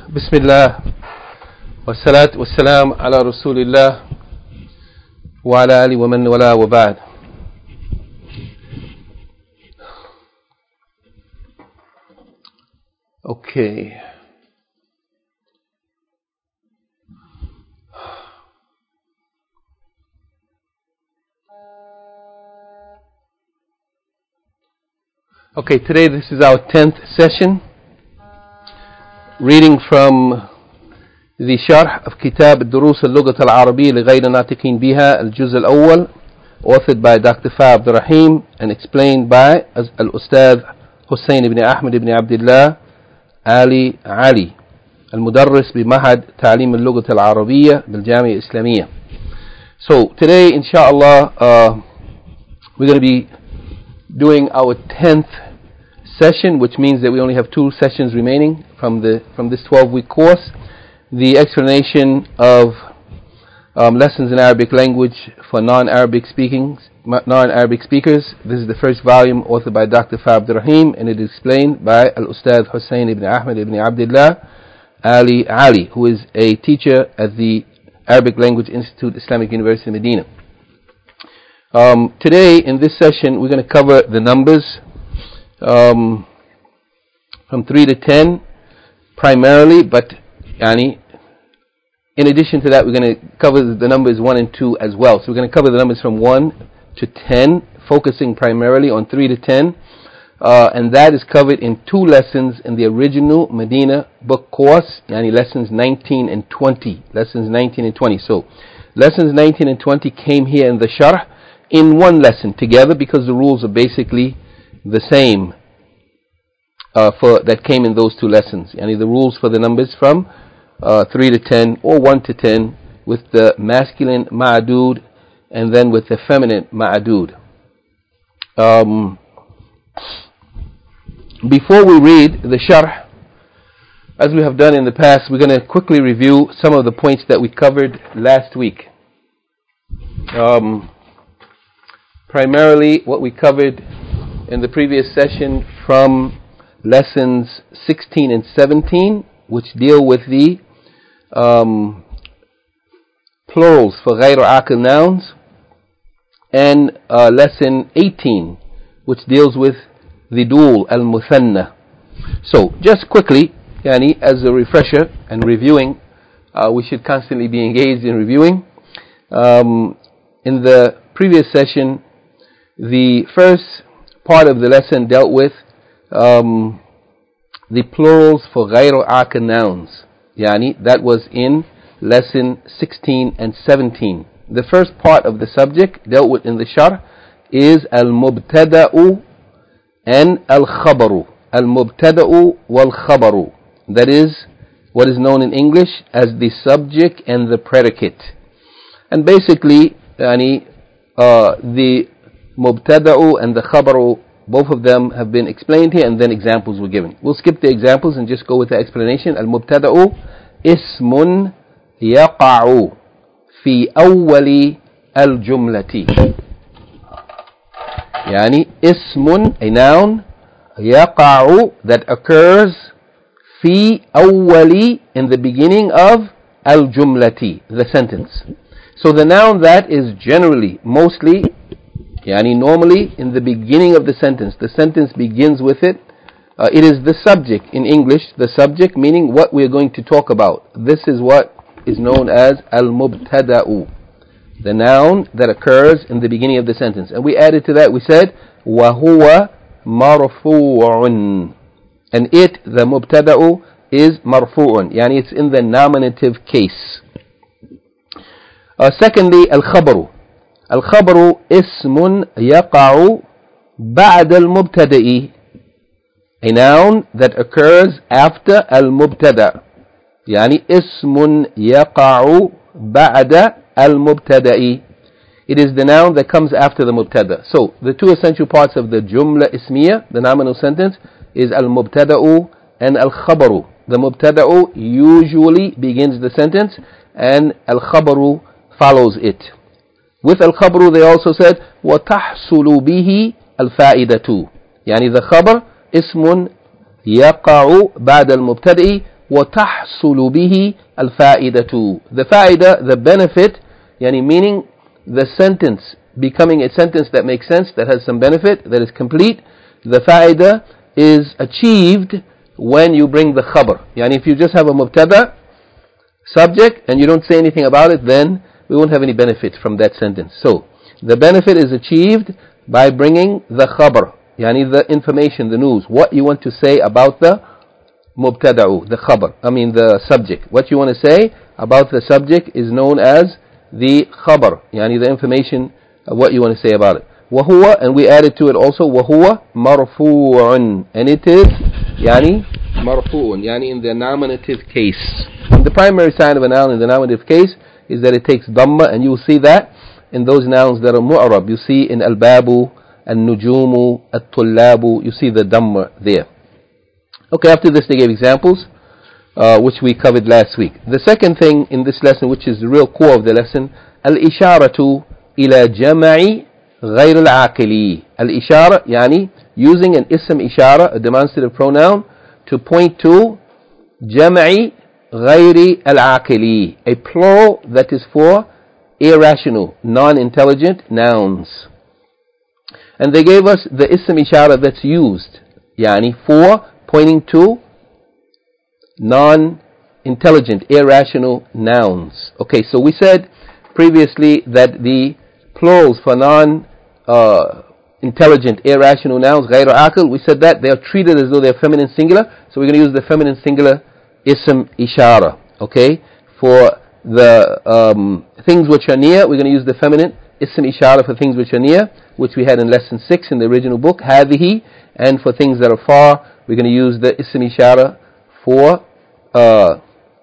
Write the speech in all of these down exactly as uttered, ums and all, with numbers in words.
بسم الله والصلاة والسلام على رسول الله وعلى آله ومن والاه وبعد. Okay. Okay, today this is our tenth session, reading from the Sharh of Kitab الدروس اللغة العربية لغير الناطقين بها الجزء الأول, authored by Doctor Fa Abdul Rahim and explained by Al-Ustadh Hussein ibn Ahmed ibn Abdullah Ali Ali المدرس بمعهد تعليم اللغة العربية بالجامعة الإسلامية. So today, inshallah, uh, we're going to be doing our tenth session, which means that we only have two sessions remaining from the from this twelve-week course. The explanation of um, lessons in Arabic language for non-Arabic speaking non-Arabic speakers. This is the first volume, authored by Doctor Fa Abdul Rahim, and it is explained by Al-Ustadh Hussein ibn Ahmed ibn Abdullah Ali Ali, who is a teacher at the Arabic Language Institute, Islamic University, Medina. Um, today, in this session, we're going to cover the numbers um, from three to ten primarily, but yani, in addition to that, we're going to cover the numbers one and two as well. So we're going to cover the numbers from one to ten, focusing primarily on three to ten, uh, and that is covered in two lessons in the original Medina book course, yani lessons nineteen and twenty. Lessons nineteen and twenty. So lessons nineteen and twenty came here in the Sharh in one lesson together, because the rules are basically the same uh, for that came in those two lessons. Yani the rules for the numbers from uh, three to ten or one to ten, with the masculine ma'adud and then with the feminine ma'adud. Um, before we read the Sharh, as we have done in the past, we're going to quickly review some of the points that we covered last week. Um, primarily what we covered in the previous session from lessons sixteen and seventeen, which deal with the um, plurals for غير عاقل nouns, and uh, lesson eighteen, which deals with the dual al-muthanna. So just quickly, yani, as a refresher and reviewing, uh, we should constantly be engaged in reviewing. Um, in the previous session, the first part of the lesson dealt with um, the plurals for غير عاقل nouns. Yani, that was in lesson sixteen and seventeen. The first part of the subject dealt with in the Sharh is al-mubtada'u and al-khabaru. Al-mubtada'u wal-khabaru. That is what is known in English as the subject and the predicate. And basically, yani, uh, the mubtada'u and the khabaru, both of them have been explained here, and then examples were given. We'll skip the examples and just go with the explanation. Al-mubtada'u ismun yaqa'u fi awwali al-jumlati. Yani, ismun, a noun, yaqa'u, that occurs, fi awwali, in the beginning of al-jumlati, the sentence. So the noun that is generally, mostly, yani normally in the beginning of the sentence, the sentence begins with it. Uh, it is the subject in English, the subject meaning what we are going to talk about. This is what is known as al-mubtada'u, the noun that occurs in the beginning of the sentence. And we added to that, we said, وَهُوَ مَرْفُوعٌ, and it, the mubtada'u, is marfu'un, yani it's in the nominative case. Uh, secondly, al-khabaru. Al-khabaru ismun yaqa'u ba'da al-mubtada'i, a noun that occurs after al-mubtada'. Yani ismun yaqa'u ba'da al-mubtada'i. It is the noun that comes after the mubtada. So the two essential parts of the jumla ismiya, the nominal sentence, is al-mubtada'u and al-khabaru. The mubtada'u usually begins the sentence, and al-khabaru follows it. With al-khabru, they also said, وَتَحْصُلُ بِهِ الْفَائِدَةُ. Yani the khabar, ismun يقع بعد المبتدئ وتحصل به الفائدة. The faida, the benefit, yani meaning the sentence becoming a sentence that makes sense, that has some benefit, that is complete. The faida is achieved when you bring the khabar. Yani if you just have a mubtada, subject, and you don't say anything about it, then we won't have any benefit from that sentence. So, the benefit is achieved by bringing the khabar, yani the information, the news, what you want to say about the mubtada'u, the khabar, I mean the subject. What you want to say about the subject is known as the khabar, yani the information of what you want to say about it. وَهُوَ, and we added to it also, وَهُوَ مَرْفُوعٌ, and it is, yani, marfu'un, yani in the nominative case. And the primary sign of a noun in the nominative case is that it takes dhamma, and you will see that in those nouns that are mu'arab. You see in al-babu, al-nujumu, al-tullabu, you see the dhamma there. Okay, after this they gave examples, uh, which we covered last week. The second thing in this lesson, which is the real core of the lesson, al-isharatu ila jama'i غير العاقلي. Al-ishara, yani using an ism ishara, a demonstrative pronoun, to point to jama'i غير العاقلي, a plural that is for irrational, non-intelligent nouns. And they gave us the ism ishara that's used, yani for pointing to non-intelligent, irrational nouns. Okay, so we said previously that the plurals for non-intelligent, uh, irrational nouns, غير عاقل, we said that they are treated as though they are feminine singular, so we're going to use the feminine singular ism ishara. Okay, for the um, things which are near, we're going to use the feminine ism ishara for things which are near, which we had in lesson six in the original book, هذه, and for things that are far, we're going to use the ism ishara for uh,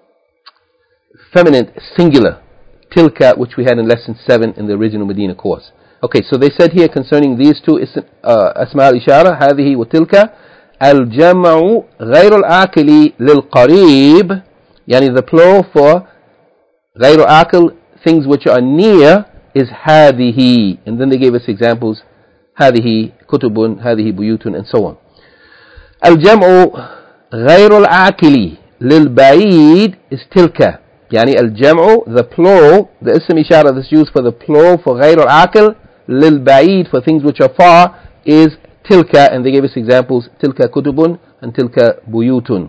feminine singular, tilka, which we had in lesson seven in the original Medina course. Okay, so they said here concerning these two ism, uh, asma al-ishara, هذه وتلك, الجمع غير العاقل للقريب, yani the plural for غير عاقل, things which are near, is هذه, and then they gave us examples, هذه كتب, هذه بيوت, and so on. الجمع غير العاقل للبعيد is تلك, يعني الجمع, the plural, the ism ishara that's used for the plural for غير العاقل, للبعيد, for things which are far, is tilka, and they gave us examples, tilka kutubun and tilka buyutun.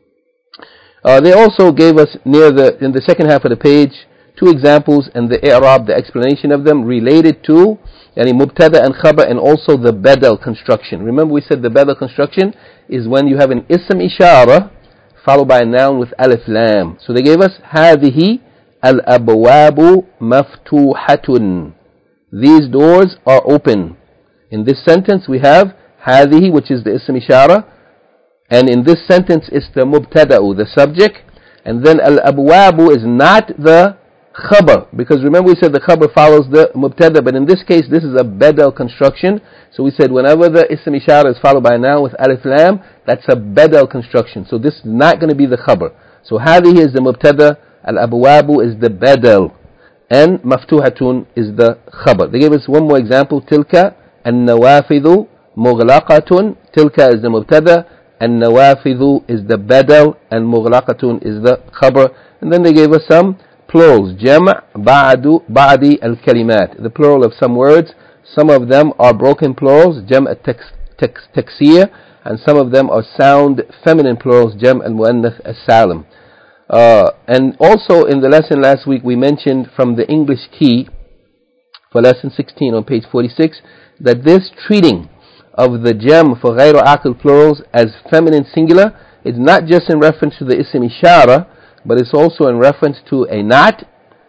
Uh, they also gave us near the, in the second half of the page, two examples and the i'rab, the explanation of them related to yani mubtada and khabar, and also the badal construction. Remember we said the badal construction is when you have an ism ishara followed by a noun with alif lam. So they gave us هذه الأبواب مفتوحة, these doors are open. In this sentence we have هذه, which is the ism ishara, and in this sentence it's the mubtada'u, the subject, and then al-abwabu is not the khabar, because remember we said the khabar follows the mubtada, but in this case this is a badal construction. So we said whenever the ism ishara is followed by a noun with alif lam, that's a badal construction. So this is not going to be the khabar. So هذه is the mubtada, al-abwabu is the badal, and maftuhatun is the khabar. They gave us one more example, tilka النوافذ مغلقة, tilka is the mubtada, النوافذ is the badal, and مغلقة is the khabar. And then they gave us some plurals, جمع بعد بعد الكلمات, the plural of some words. Some of them are broken plurals, جمع التكسير, and some of them are sound feminine plurals, جمع المؤنث السالم. Uh, and also in the lesson last week we mentioned from the English key for lesson sixteen on page forty-six that this treating of the jam for غير عاقل plurals as feminine singular is not just in reference to the ism ishara, but it's also in reference to a not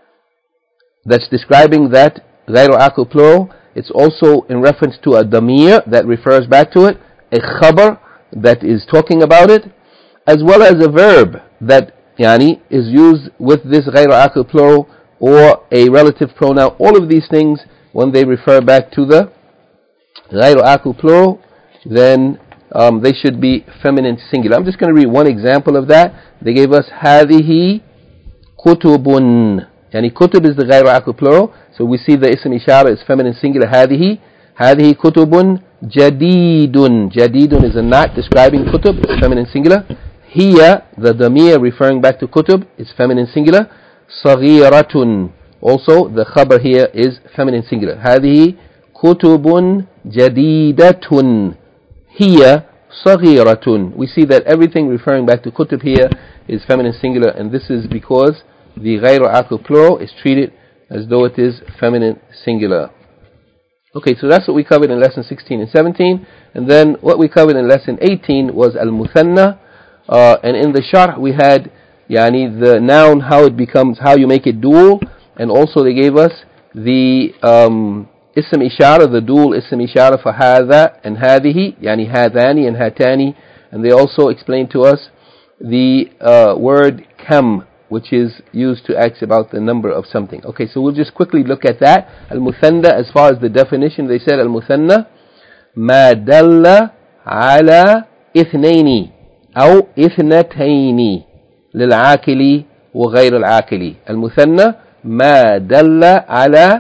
that's describing that غير عاقل plural. It's also in reference to a damir that refers back to it, a khabar that is talking about it, as well as a verb that yani is used with this غير عاقل plural, or a relative pronoun. All of these things, when they refer back to the غير عاقل plural, then um, they should be feminine singular. I'm just going to read one example of that. They gave us هذه كتب, yani kutub is the غير عاقل plural, so we see the ism ishara is feminine singular, هذه هذه كتب جديد, جديد is a not describing kutub, it's feminine singular. Hiya, the damir referring back to kutub, is feminine singular. Saghiratun, also the khabar here is feminine singular. هذه كتب جديدة. Hiya صغيرة. We see that everything referring back to kutub here is feminine singular, and this is because the غير عاقل plural is treated as though it is feminine singular. Okay, so that's what we covered in lesson sixteen and seventeen, and then what we covered in lesson eighteen was al-muthanna, uh, and in the sharh we had yani the noun, how it becomes, how you make it dual, and also they gave us the um, ism ishara, the dual ism ishara for hadha and hadihi, yani hadani and hatani, and they also explained to us the uh, word kam, which is used to ask about the number of something. Okay, so we'll just quickly look at that. Al-muthanna, as far as the definition, they said al-muthanna ma dalla ala ithnaini aw ithnataini lil-aakili wa ghayr al-aakili. Al-muthanna ma dalla ala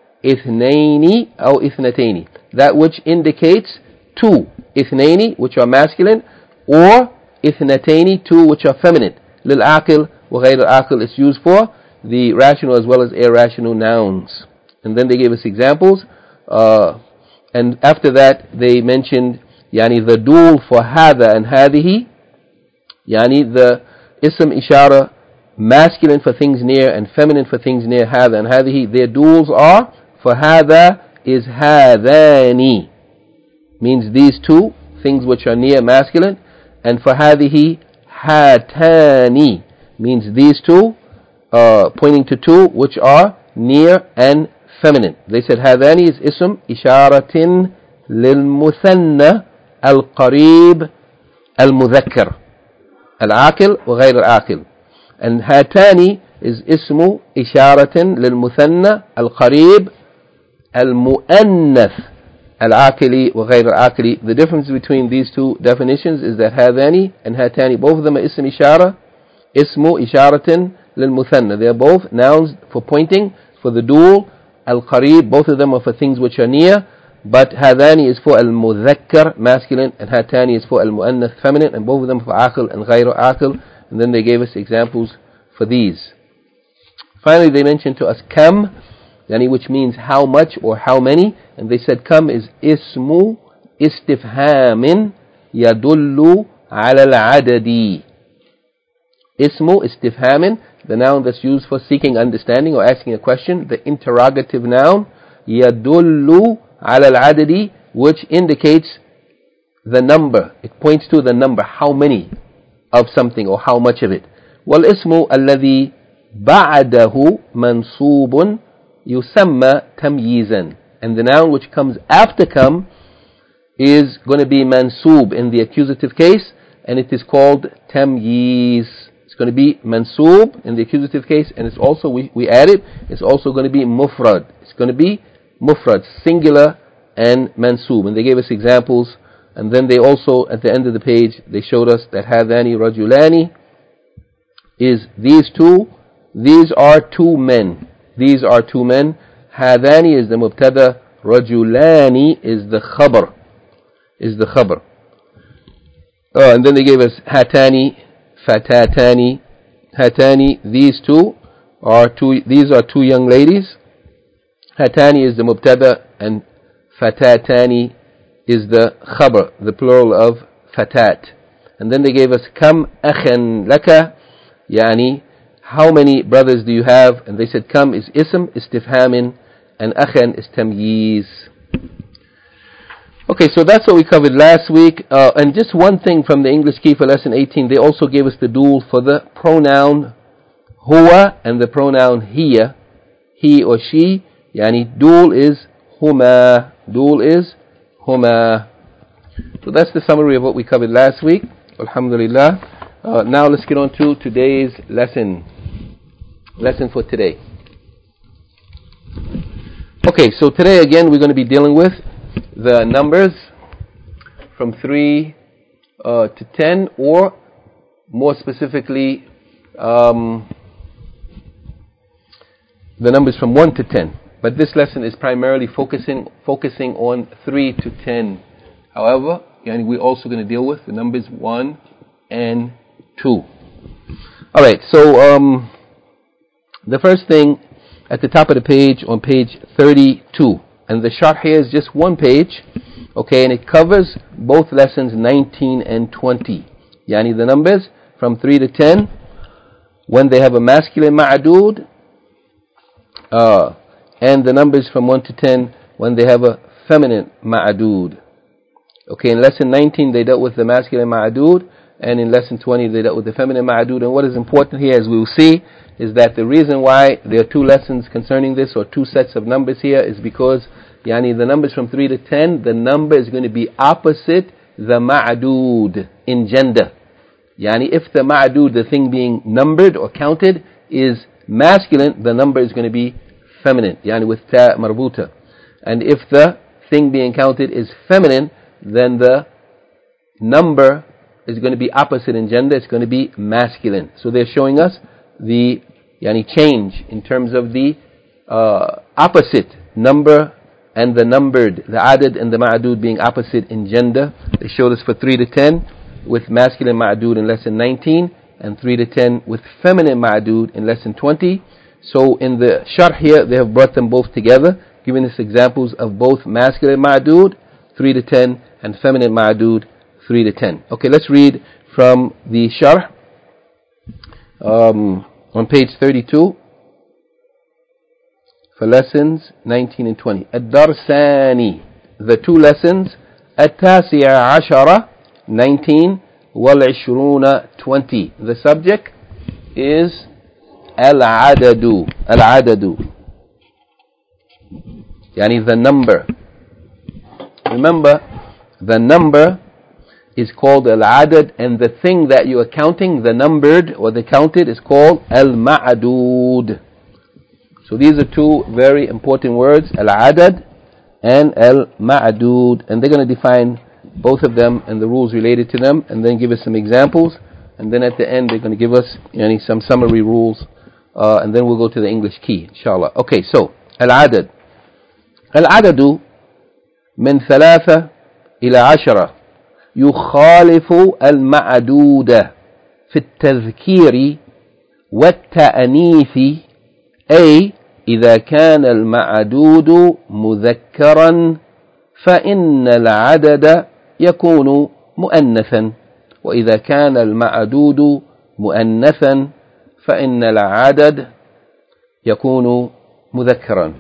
ithnaini aw ithnataini, that which indicates two, ithnaini, which are masculine, or ithnataini, two which are feminine. Lil-aakil وغير العاقل is used for the rational as well as irrational nouns. And then they gave us examples, uh, and after that they mentioned yani the dual for hadha and hadihi, yani the ism ishara, masculine for things near and feminine for things near, hadha and hadihi. Their duals are, for hadha is hadani, means these two things which are near, masculine, and for hadihi hatani, means these two, uh, pointing to two, which are near and feminine. They said hadani is ism isharatin lil muthanna al qarib al mudhakkar al aqil wa ghayr al aqil, and hatani is ismu isharatin lil muthanna al qarib al muannath al aqili wa ghayr al aqili. The difference between these two definitions is that hadani and hatani, both of them are ism ishara, ismu isharatin lil muthanna. They are both nouns for pointing, for the dual. Al qarib, both of them are for things which are near, but hadani is for al mudhakkar, masculine, and hatani is for al muannath, feminine, and both of them for aqil and ghayru aqil. And then they gave us examples for these. Finally, they mentioned to us kam, yani which means how much or how many, and they said kam is ismu istifhamin yadullu ala al adadi. Ismu istifhamin, the noun that's used for seeking understanding or asking a question, the interrogative noun, yadullu ala al-adadi, which indicates the number. It points to the number, how many of something or how much of it. Wal-ismu alladhi ba'dahu mansubun yusamma tamyizan. And the noun which comes after kam is going to be mansub in the accusative case, and it is called tamyiz. It's going to be mansub in the accusative case, and it's also, we, we added, it's also going to be mufrad. It's going to be mufrad, singular and mansub. And they gave us examples, and then they also, at the end of the page, they showed us that hadani rajulani is these two, these are two men. These are two men. Hadani is the mubtada, rajulani is the khabar, is the khabar. Oh, and then they gave us hatani, fatatani, hatani, these two are two, these are two young ladies. Hatani is the mubtada and fatatani is the khabar, the plural of fatat. And then they gave us kam akhan laka, yani how many brothers do you have? And they said kam is ism istifhamin and akhan is tamyiz. Okay, so that's what we covered last week. Uh, and just one thing from the English key for lesson eighteen, they also gave us the dual for the pronoun huwa and the pronoun hiya, he or she. Yani dual is huma, dual is huma. So that's the summary of what we covered last week. Alhamdulillah. Uh, now let's get on to today's lesson. Lesson for today. Okay, so today again we're going to be dealing with the numbers from three uh, to ten, or more specifically um, the numbers from one to ten. But this lesson is primarily focusing focusing on three to ten. However, yani we're also going to deal with the numbers one and two. Alright, so um, the first thing at the top of the page on page thirty-two, and the sharh here is just one page, okay, and it covers both lessons nineteen and twenty. Yani the numbers from three to ten when they have a masculine ma'adud, uh, and the numbers from one to ten when they have a feminine ma'adud. Okay, in lesson nineteen they dealt with the masculine ma'adud, and in lesson twenty they dealt with the feminine ma'adud. And what is important here, as we will see, is that the reason why there are two lessons concerning this, or two sets of numbers here, is because yani the numbers from three to ten, the number is going to be opposite the ma'adud in gender. Yani if the ma'adud, the thing being numbered or counted, is masculine, the number is going to be feminine, yani with ta marbuta. And if the thing being counted is feminine, then the number is going to be opposite in gender, it's going to be masculine. So they're showing us the yani change in terms of the uh, opposite number and the numbered, the adad and the ma'adud being opposite in gender. They showed us for three to ten with masculine ma'adud in lesson nineteen, and three to ten with feminine ma'adud in lesson twenty. So in the sharh here, they have brought them both together, giving us examples of both masculine ma'adud, three to ten, and feminine ma'adud, three to ten. Okay, let's read from the sharh um, on page thirty-two for lessons nineteen and twenty. Ad-Darsani, the two lessons, At-Tasi'a Ashara, nineteen, Wal-Ishruna, twenty. The subject is Al-Adadu, Al-Adadu, yani the number. Remember, the number is called Al-Adad, and the thing that you are counting, the numbered or the counted, is called Al-Ma'adud. So these are two very important words, Al-Adad and Al-Ma'adud, and they're going to define both of them and the rules related to them, and then give us some examples, and then at the end they're going to give us yani, some summary rules, uh, and then we'll go to the English key, inshallah. Okay, so Al-Adad. Al-Adadu من ثلاثة إلى عشرة يخالف المعدود في التذكير والتأنيث، أي إذا كان المعدود مذكرا فإن العدد يكون مؤنثا، وإذا كان المعدود مؤنثا فإن العدد يكون مذكرا.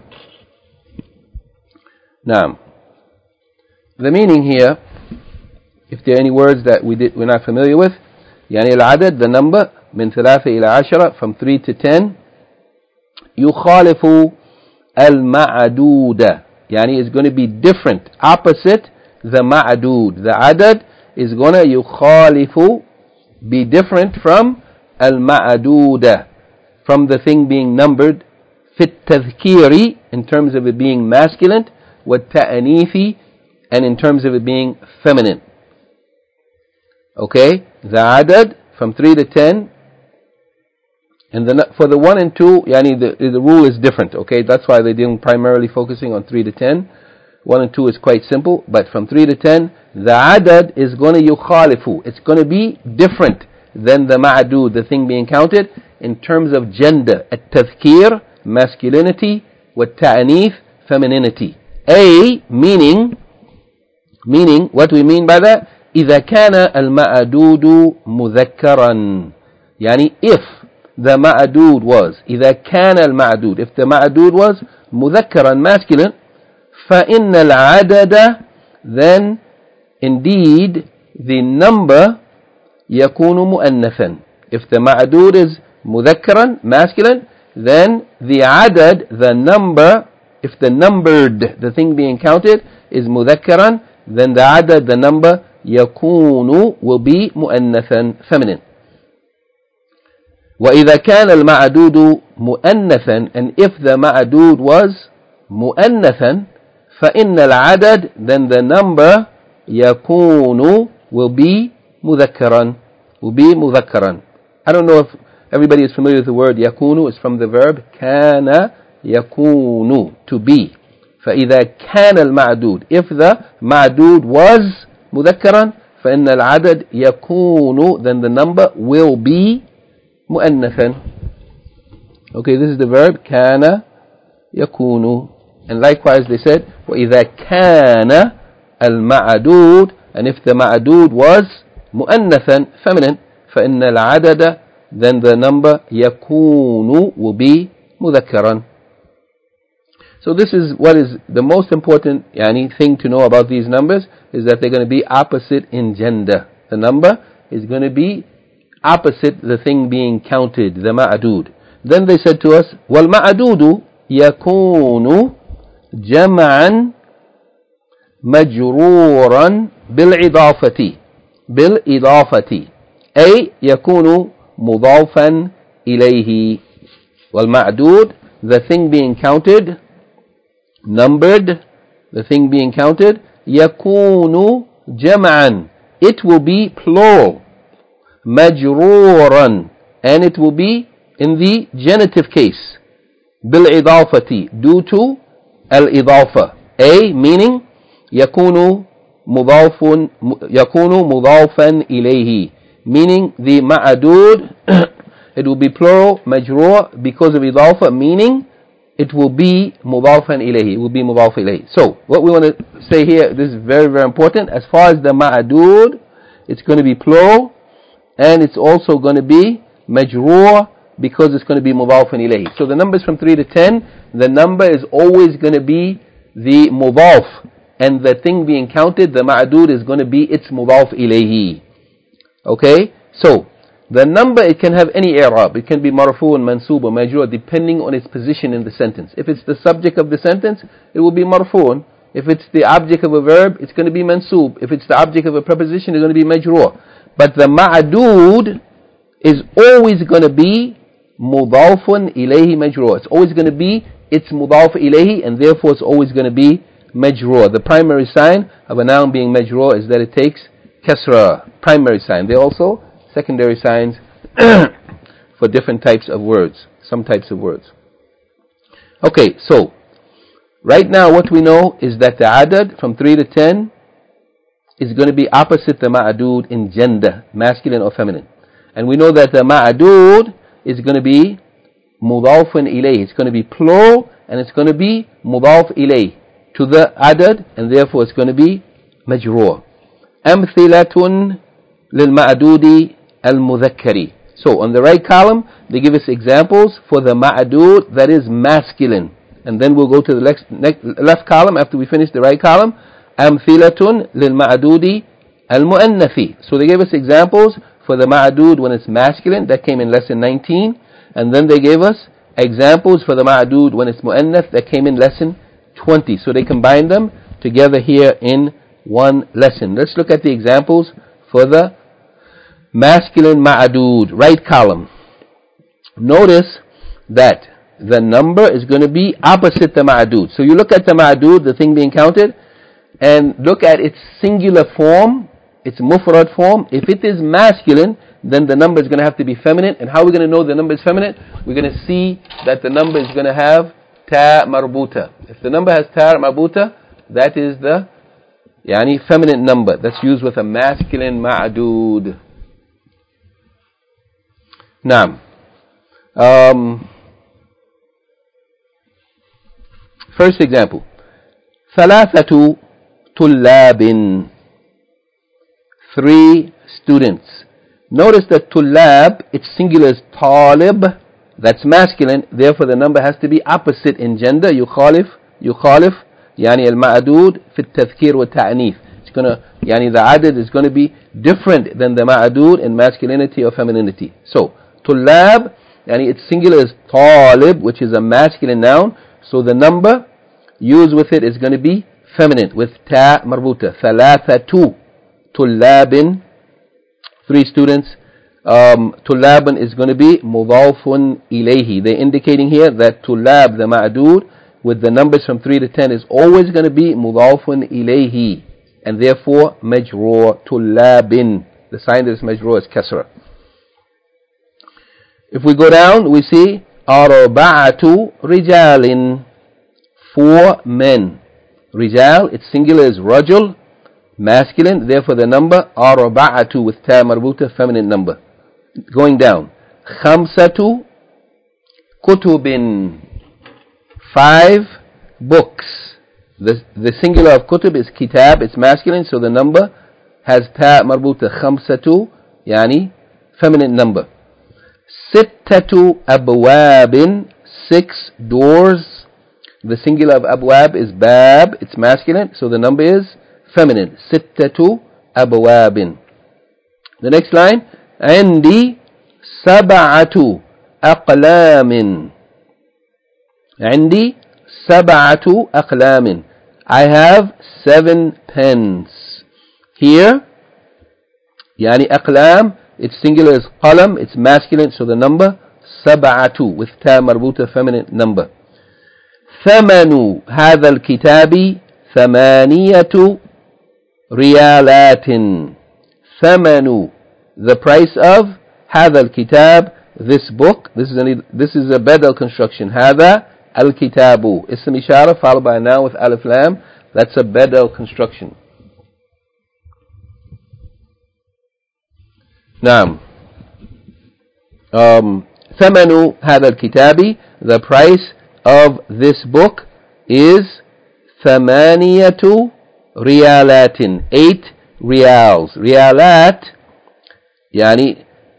نعم. The meaning here, if there are any words that we did, we're not familiar with, يعني العدد, the number, من ثلاثة إلى عشرة, from three to ten, يخالف المعدود, يعني is going to be different, opposite the ma'adud. The adad is going to يخالف, be different from al-ma'aduda, from the thing being numbered, في التذكير, in terms of it being masculine, والتأنيث, and in terms of it being feminine. Okay, the adad from three to ten, and the, for the one and two, yani the, the rule is different. Okay, that's why they're doing primarily focusing on three to ten. one and two is quite simple, but from three to ten, the adad is going to yukhalifu. It's going to be different than the ma'adud, the thing being counted, in terms of gender. At-tadhkir, masculinity, wa ta'anith, femininity. A, meaning, meaning, what we mean by that? إذا كان المعدود مذكرا, يعني if the ma'adud was, إذا كان المعدود, if the ma'adud was مذكرا, masculine, فإن العدد, then indeed the number يكون مؤنثا. If the ma'adud is مذكرا, masculine, then the adad, the number, if the numbered, the thing being counted, is مذكرا, then the adad, the number, يكون, will be مؤنثا, feminine. وإذا كان المعدود مؤنثا, and if the ma'adud was مؤنثا, فإن العدد, then the number يكون, will be مذكرا, will be مذكرا. I don't know if everybody is familiar with the word يكون. It's from the verb كان يكون, to be. فإذا كان المعدود, if the معدود was مذكرا, فإن العدد يكون, then the number will be مؤنثا. Okay, this is the verb كان يكون. And likewise they said وإذا كان المعدود, and if the معدود was مؤنثا, feminine, فإن العدد, then the number يكون will be مذكرا. So this is what is the most important yani, thing to know about these numbers, is that they're going to be opposite in gender. The number is going to be opposite the thing being counted, the ma'adud. Then they said to us, وَالْمَعَدُودُ يَكُونُ جَمْعًا مَجْرُورًا بِالْإِضَافَةِ بِالْإِضَافَةِ أي يكون مضافا إليه. وَالْمَعْدُود, the thing being counted, numbered, the thing being counted, يكون جمعا, it will be plural, مجرورا, and it will be in the genitive case, بالإضافة, due to الإضافة, a meaning يكون مضاف يكون مضافا إليه, meaning the ma'adud it will be plural, مجرور, because of إضافة, meaning it will be mudafan ilayhi, it will be mudaf ilayhi. So, what we want to say here, this is very, very important. As far as the ma'adud, it's going to be plural, and it's also going to be majroor, because it's going to be mudafan ilayhi. So, the numbers from three to ten, the number is always going to be the mudaf, and the thing being counted, the ma'adud, is going to be its mudaf ilayhi. Okay? So, the number, it can have any i'rab. It can be marfu' and mansub or majrur, depending on its position in the sentence. If it's the subject of the sentence, it will be marfu'. If it's the object of a verb, it's going to be mansub. If it's the object of a preposition, it's going to be majrur. But the ma'adud is always going to be mudafun ilayhi majrur. It's always going to be its mudaf ilayhi, and therefore it's always going to be majrur. The primary sign of a noun being majrur is that it takes kasra. Primary sign. They also secondary signs for different types of words, some types of words. Okay, so right now what we know is that the adad from three to ten is going to be opposite the ma'adud in gender, masculine or feminine. And we know that the ma'adud is going to be mudafun ilayh. It's going to be plural, and it's going to be mudaf ilayh to the adad, and therefore it's going to be majroor. Amthilatun lil ma'adudi al-mudhakkari. So on the right column, they give us examples for the ma'adud that is masculine. And then we'll go to the next, next, left column after we finish the right column. Amthilatun lil ma'adudi al-mu'annathi. So they gave us examples for the ma'adud when it's masculine. That came in lesson nineteen. And then they gave us examples for the ma'adud when it's mu'annath. That came in lesson twenty. So they combined them together here in one lesson. Let's look at the examples for the masculine ma'adud, right column. Notice that the number is going to be opposite the ma'adud. So you look at the ma'adud, the thing being counted, and look at its singular form, its mufrad form. If it is masculine, then the number is going to have to be feminine. And how are we going to know the number is feminine? We're going to see that the number is going to have ta marbuta. If the number has ta marbuta, that is the yani feminine number that's used with a masculine ma'adud. Now, um, first example, ثلاثة طلاب, three students. Notice that tullab, its singular is talib, that's masculine, therefore the number has to be opposite in gender. يخالف يخالف يعني المعدود في التذكير والتعنيف. It's gonna يعني the adad is going to be different than the ma'adud in masculinity or femininity. So tullab, yani its singular is talib, which is a masculine noun, so the number used with it is going to be feminine with ta marbuta. Thalathatu tullabin, three students. Um, tullabin is going to be mudafun ilayhi. They're indicating here that tullab, the ma'adud, with the numbers from three to ten is always going to be mudafun ilayhi, and therefore majroor. Tullabin, the sign that is majroor is kasra. If we go down, we see arba'atu rijalin, four men. Rijal, its singular is rajul, masculine, therefore the number arba'atu with ta marbuta, feminine number. Going down. Khamsatu kutubin, five books. The, the singular of kutub is kitab, it's masculine, so the number has ta marbuta, khamsatu, yani feminine number. Sittatu abwabin, six doors. The singular of abwab is bab, it's masculine, so the number is feminine. Sittatu abwabin. The next line, عندي سبعة أقلام. عندي سبعة أقلام. I have seven pens. Here, يعني أقلام, its singular is qalam, it's masculine, so the number سبعة with ta marbuta, feminine number. ثمن هذا الكتاب ثمانية ريالات. ثمن, the price of هذا الكتاب, this book. This is a, this is a badal construction. هذا الكتاب, اسم إشارة followed by a noun with alif lam. That's a badal construction. نعم. um, ثمن هذا الكتاب, the price of this book is ثمانية ريالات, eight reals. ريالات, يعني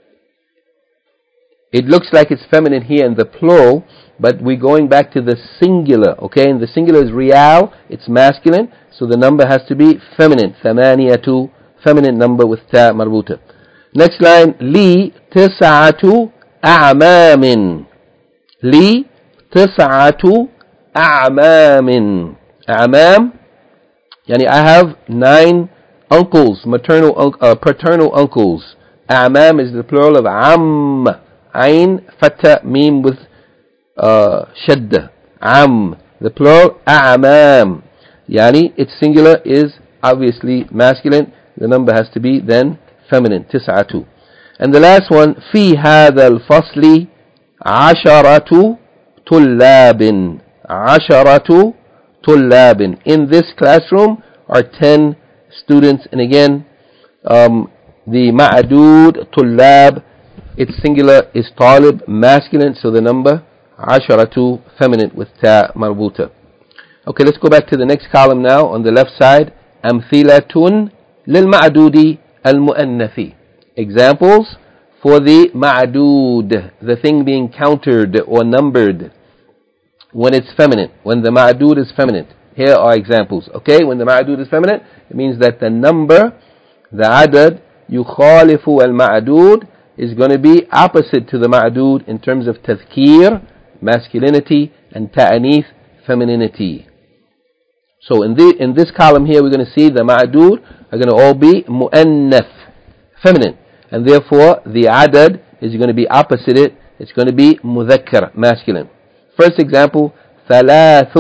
it looks like it's feminine here in the plural, but we're going back to the singular, okay? And the singular is real, it's masculine, so the number has to be feminine. ثمانية, feminine number with ta marbuta. Next line, لي تسعة أعمام. لي تسعة أعمام. أعمام, يعني I have nine uncles, maternal, uh, paternal uncles. أعمام is the plural of عم. عين فتح ميم with uh, شدة. عم, the plural أعمام, يعني its singular is obviously masculine, the number has to be then feminine. تسعة. And the last one, في هذا الفصل عشرة طلاب. عشرة طلاب. In this classroom are ten students, and again um, the ma'adud طلاب, its singular is talib, masculine, so the number عشرة, feminine with ta marbuta. Okay, let's go back to the next column now on the left side. أمثلة للمعدود المؤنث. Examples for the ma'adud, the thing being counted or numbered when it's feminine, when the ma'adud is feminine. Here are examples. Okay, when the ma'adud is feminine, it means that the number, the adad, يخالف المعدود, is going to be opposite to the ma'adud in terms of tadhkir, masculinity, and ta'anith, femininity. So in the in this column here, we're going to see the ma'adud are going to all be mu'annath, feminine, and therefore the adad is going to be opposite it. It's going to be mudhakkar, masculine. First example, ثلاث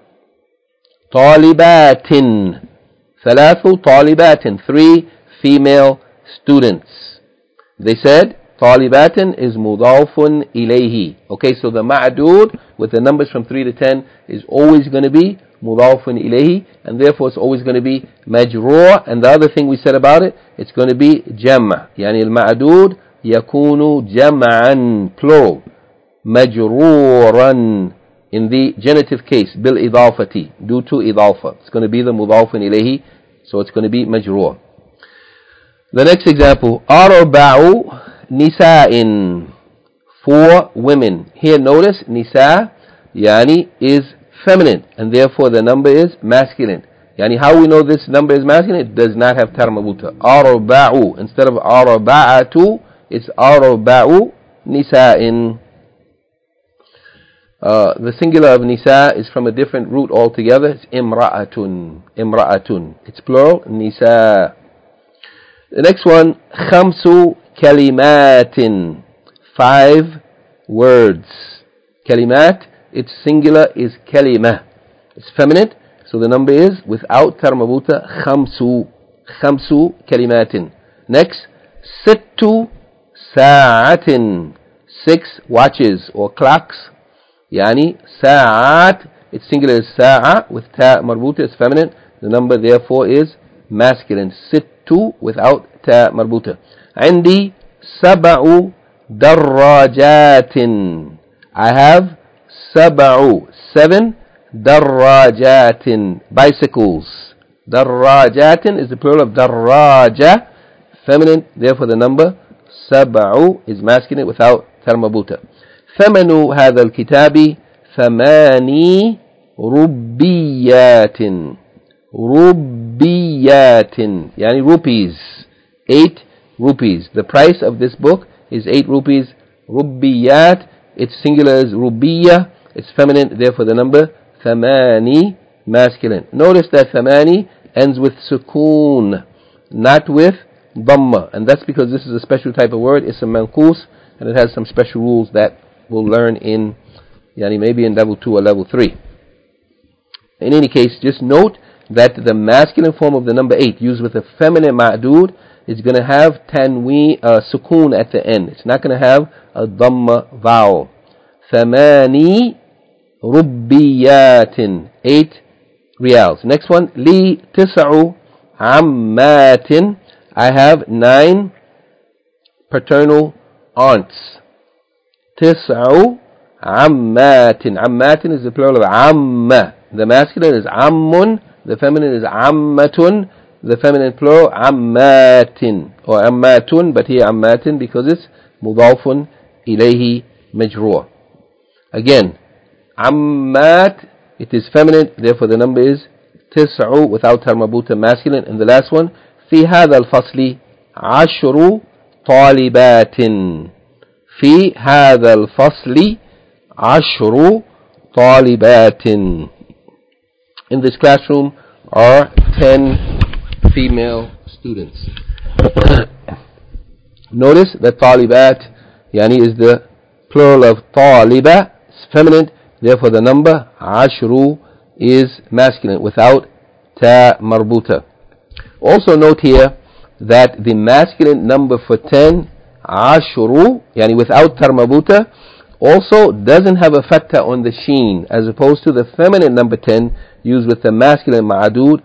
طالبات. ثلاث طالبات, three female students. They said طالبات is mudafun ilayhi. Okay, so the ma'adud with the numbers from three to ten is always going to be mudafun ilayhi, and therefore it's always going to be majrur. And the other thing we said about it, it's going to be jam'. يعني المعدود يكون جمعا, plural, majruran in the genitive case, bil idafati, due to idafa. It's going to be the mudafun ilayhi, so it's going to be majrur. The next example, arba'u nisa'in, four women. Here notice nisa, yani is feminine, and therefore the number is masculine. Yani how we know this number is masculine? It does not have tar marbuta. Arba'u, instead of arba'atu, it's arba'u nisa'in. Uh, the singular of nisa is from a different root altogether. It's imra'atun. Imra'atun. It's plural, nisa. The next one, khamsu kalimatin, five words. Kalimat, its singular is kalima. It's feminine, so the number is without tar marbuta, khamsu. Khamsu kalimatin. Next, sittu sa'atin, six watches or clocks. Yani sa'at, its singular is sa'a with ta marbuta, it's feminine. The number therefore is masculine. Sittu without ta marbuta. عندي سبع دراجات. I have سبع, seven دراجات, bicycles. دراجات is the plural of دراجة, feminine, therefore the number سبع is masculine without ta marbuta. ثمن هذا الكتاب ثماني ربيات. ربيات يعني rupees, eight rupees. The price of this book is eight rupees. Rubbiyat, its singular is rubbiya, it's feminine, therefore the number ثماني, masculine. Notice that ثماني ends with sukoon, not with dhamma, and that's because this is a special type of word. It's a manqus, and it has some special rules that we'll learn in yani maybe in level two or level three. In any case, just note that the masculine form of the number eight used with a feminine ma'dood is going to have tanween, uh, sukoon at the end. It's not going to have a dhamma vowel. ثماني ربيات, eight reals. Next one, li tis'u ammatin. I have nine paternal aunts. Tis'u ammatin. Ammatin is the plural of amma. The masculine is ammun, the feminine is ammatun, the feminine plural ammatin or ammatun, but here ammatin because it's mudafun ilayhi majroor. Again, ammat, it is feminine, therefore the number is tis'u without ta marbuta, masculine. And the last one, في هذا الفصل عشر طالبات. في هذا الفصل عشر طالبات. In this classroom are ten female students. Notice that talibat yani is the plural of taliba, it's feminine, therefore the number ashru is masculine without ta marbuta. Also note here that the masculine number for ten, ashru, yani without ta marbuta, also doesn't have a fatha on the sheen, as opposed to the feminine number ten used with the masculine ma'adud,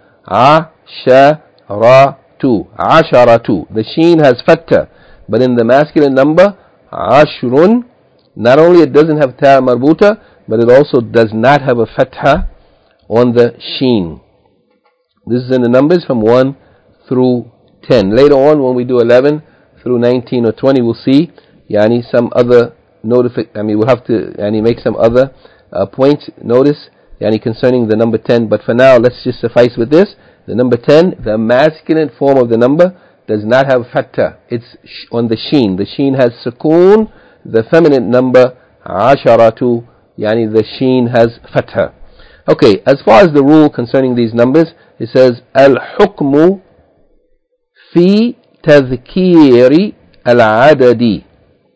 asharatu, asharatu. The sheen has fatha, but in the masculine number, ashrun, not only it doesn't have ta marbuta, but it also does not have a fatha on the sheen. This is in the numbers from one through ten. Later on, when we do eleven through nineteen or twenty, we'll see yani some other notific. I mean, we'll have to yani make some other uh, points. Notice yani concerning the number ten. But for now, let's just suffice with this. The number ten, the masculine form of the number, does not have fatha. It's sh on the sheen. The sheen has sukoon. The feminine number, asharatu, yani the sheen has fatha. Okay, as far as the rule concerning these numbers, it says, al-hukmu fi tadhkiri al-adadi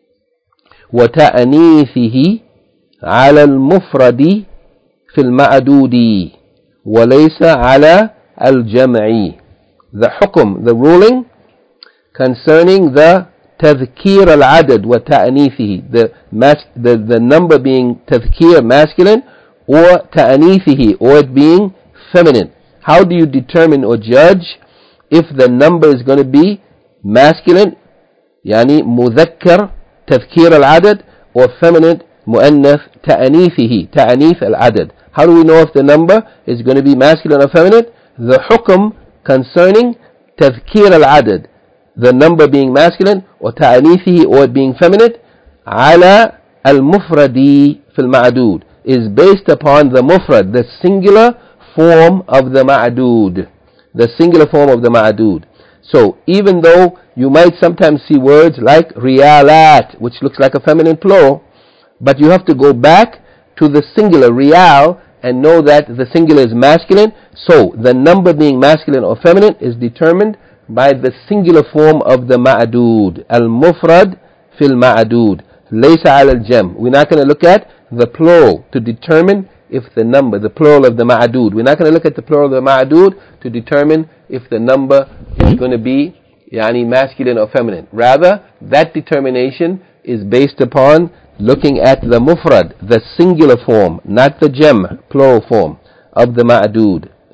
wa ta'anithihi ala al-mufradi fi al-ma'dudi wa laysa ala al-jam'i. The hukm, the ruling concerning the tadhkir al-adad wa ta'anithihi, the, mas the, the number being tadhkir, masculine, or ta'anithihi, or it being feminine. How do you determine or judge if the number is going to be masculine, yani mudhakkar, tadhkir al-adad, or feminine, muannath, ta'anithihi, ta'anith al-adad? How do we know if the number is going to be masculine or feminine? The hukm concerning tadhkir al-adad, the number being masculine, or ta'anithihi, or it being feminine, ala al-mufradi fil ma'adud, is based upon the mufrad, the singular form of the ma'adud. The singular form of the ma'adud. So, even though you might sometimes see words like riyalat, which looks like a feminine plural, but you have to go back to the singular, riyal, and know that the singular is masculine. So, the number being masculine or feminine is determined by the singular form of the ma'adud. Al-mufrad fil ma'adud. Laysa ala al-jam. We're not going to look at the plural to determine if the number, the plural of the ma'adud. We're not going to look at the plural of the ma'adud to determine if the number is going to be yani masculine or feminine. Rather, that determination is based upon looking at the mufrad, the singular form, not the jam, plural form of the ma'adud.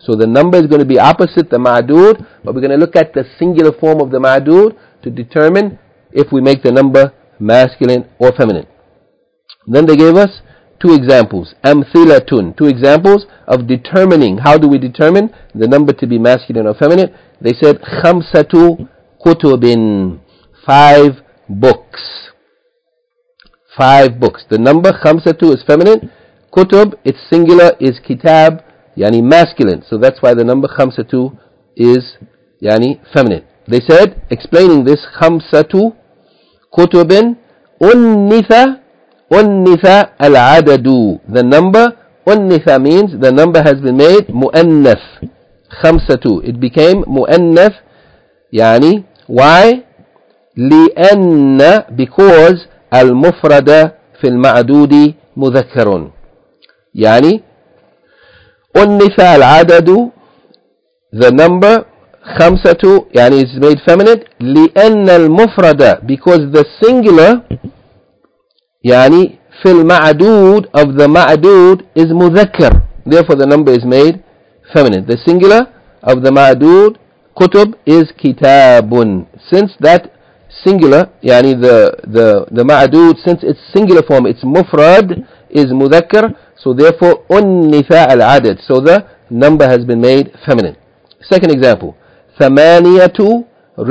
So the number is going to be opposite the ma'dud, but we're going to look at the singular form of the ma'dud to determine if we make the number masculine or feminine. Then they gave us two examples, amthilatun, two examples of determining. How do we determine the number to be masculine or feminine? They said khamsatu kutubin, five books. Five books. The number khamsatu is feminine. Kutub, its singular, is kitab, yani masculine. So that's why the number khamsatu is yani feminine. They said, explaining this, khamsatu kutubin unnitha unnitha al-adadu. The number unnitha means the number has been made mu'annath. Khamsatu. It became mu'annath. Yani, why? لأن, because المفرد في المعدود مذكر. يعني أنث العدد, the number خمسة, يعني is made feminine. لأن المفرد, because the singular يعني في المعدود of the معدود is مذكر, therefore the number is made feminine. The singular of the معدود كتب is كتاب. Since that singular, yani the the the ma'dud, since its singular form, its mufrad is mudhakkar, so therefore unnitha al-adad, so the number has been made feminine. Second example, thamaniyatu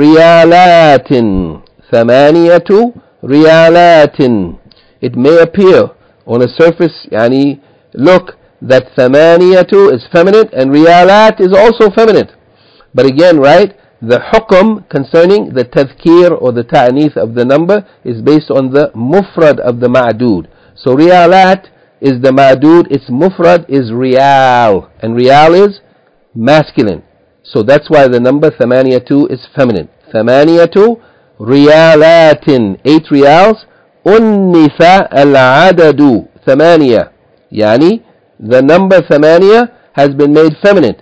riyalatin. Thamaniyatu riyalatin. It may appear on a surface, yani look, that thamaniyatu is feminine and riyalat is also feminine. But again, right, the hukm concerning the tadhkir or the ta'anith of the number is based on the mufrad of the ma'dud. So riyalat is the ma'dud, its mufrad is riyal, and riyal is masculine. So that's why the number thamaniyatu is feminine. Thamaniyatu riyalatin, eight riyals. Unnitha al-adadu, thamaniya. Yani, the number thamaniya has been made feminine.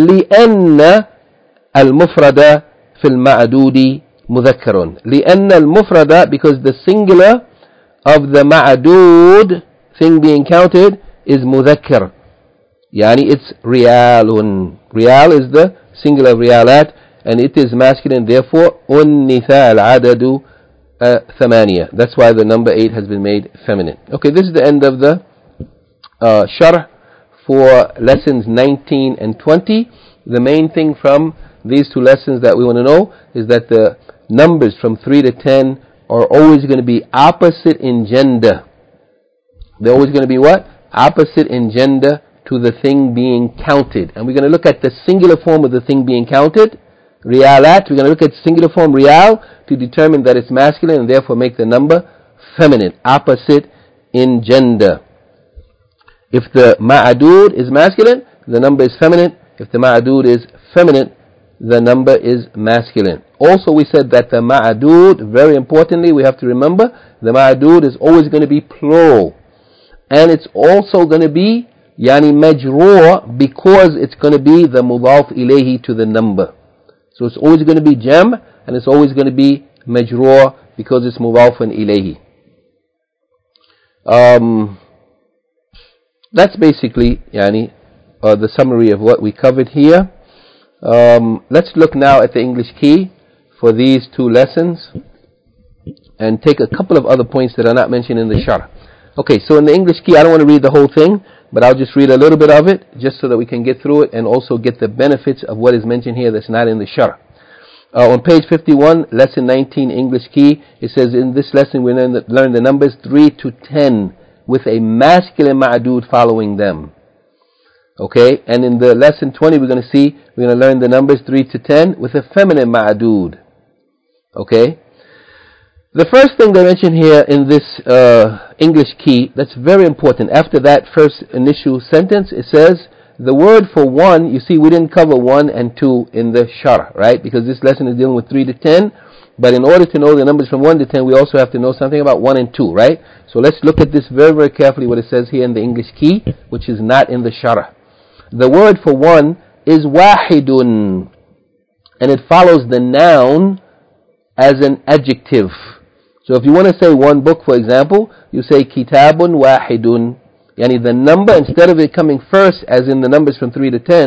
لأن المفرد في المعدود مذكر. لأن المفرد, because the singular of the ma'dud, thing being counted, is مذكر. يعني it's ريال. ريال is the singular of riyalat, and it is masculine, therefore أنثى العدد uh, ثمانية. That's why the number eight has been made feminine. Okay, this is the end of the uh, sharh for lessons nineteen and twenty. The main thing from these two lessons that we want to know is that the numbers from three to ten are always going to be opposite in gender. They're always going to be what? Opposite in gender to the thing being counted. And we're going to look at the singular form of the thing being counted, riyalat. We're going to look at singular form riyal to determine that it's masculine and therefore make the number feminine, opposite in gender. If the ma'adud is masculine, the number is feminine. If the ma'adud is feminine, the number is masculine. Also, we said that the ma'adud, very importantly, we have to remember, the ma'adud is always going to be plural. And it's also going to be yani majroor, because it's going to be the mudaf ilayhi to the number. So it's always going to be jam, and it's always going to be majroor because it's mudafun ilayhi. Um, that's basically yani uh, the summary of what we covered here. Um, let's look now at the English key for these two lessons and take a couple of other points that are not mentioned in the sharh. Okay, so in the English key, I don't want to read the whole thing, but I'll just read a little bit of it just so that we can get through it and also get the benefits of what is mentioned here that's not in the sharh. Uh, on page fifty-one, lesson nineteen, English key, it says in this lesson we learn the, learn the numbers three to ten with a masculine ma'adud following them. Okay, and in the lesson twenty we're going to see, we're going to learn the numbers three to ten with a feminine ma'adud. Okay, the first thing they mention here in this uh, English key that's very important, after that first initial sentence, it says the word for one. You see, we didn't cover one and two in the sharh, right? Because this lesson is dealing with three to ten, but in order to know the numbers from one to ten, we also have to know something about one and two, right? So let's look at this very, very carefully, what it says here in the English key, which is not in the sharh. The word for one is wahidun, and it follows the noun as an adjective. So if you want to say one book, for example, you say kitabun wahidun. Yani the number, instead of it coming first, as in the numbers from three to ten,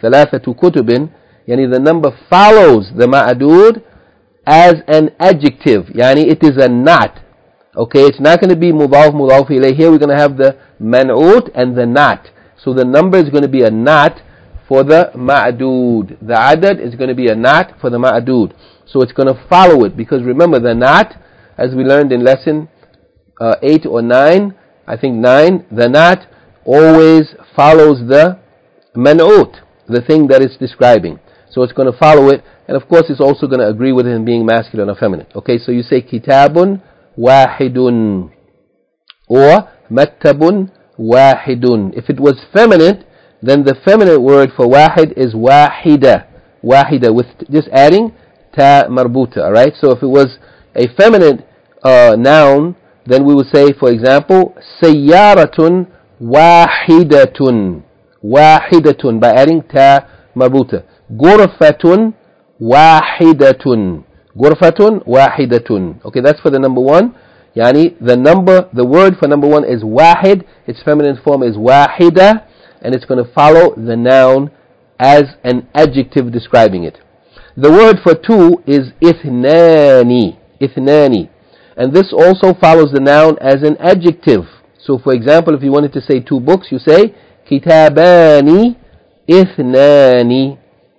thalathatu kutubin, yani the number follows the ma'adud as an adjective, yani it is a not. Okay, it's not going to be mudaf, mudaf ilayh. Here we're going to have the man'ut and the not. So the number is going to be a not for the ma'adud. The adad is going to be a not for the ma'adud. So it's going to follow it, because remember the not, as we learned in lesson uh, eight or nine, I think nine, the not always follows the man'ut, the thing that it's describing. So it's going to follow it, and of course it's also going to agree with it in being masculine or feminine. Okay, so you say kitabun wahidun or maktabun wahidun. If it was feminine, then the feminine word for wahid is wahida, wahida, with just adding ta marbuta. Alright, so if it was a feminine uh, noun, then we would say, for example, sayyaratun wahidatun, wahidatun, by adding ta marbuta. Ghurfatun wahidatun, ghurfatun wahidatun. Okay, that's for the number one. Yani the number, the word for number one is wahid, its feminine form is wahida, and it's going to follow the noun as an adjective describing it. The word for two is ithnani, ithnani, and this also follows the noun as an adjective. So for example, if you wanted to say two books, you say kitabani ithnani,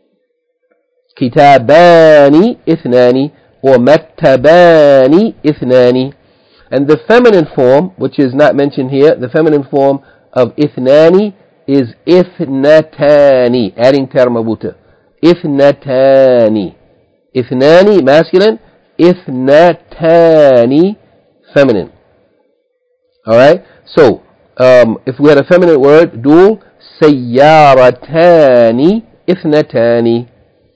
kitabani ithnani, or maktabani ithnani. And the feminine form, which is not mentioned here, the feminine form of ithnani is ithnatani, adding ta marbuta. Ithnatani, ithnani masculine, ithnatani feminine. Alright, so um, if we had a feminine word, dual, sayyaratani ithnatani,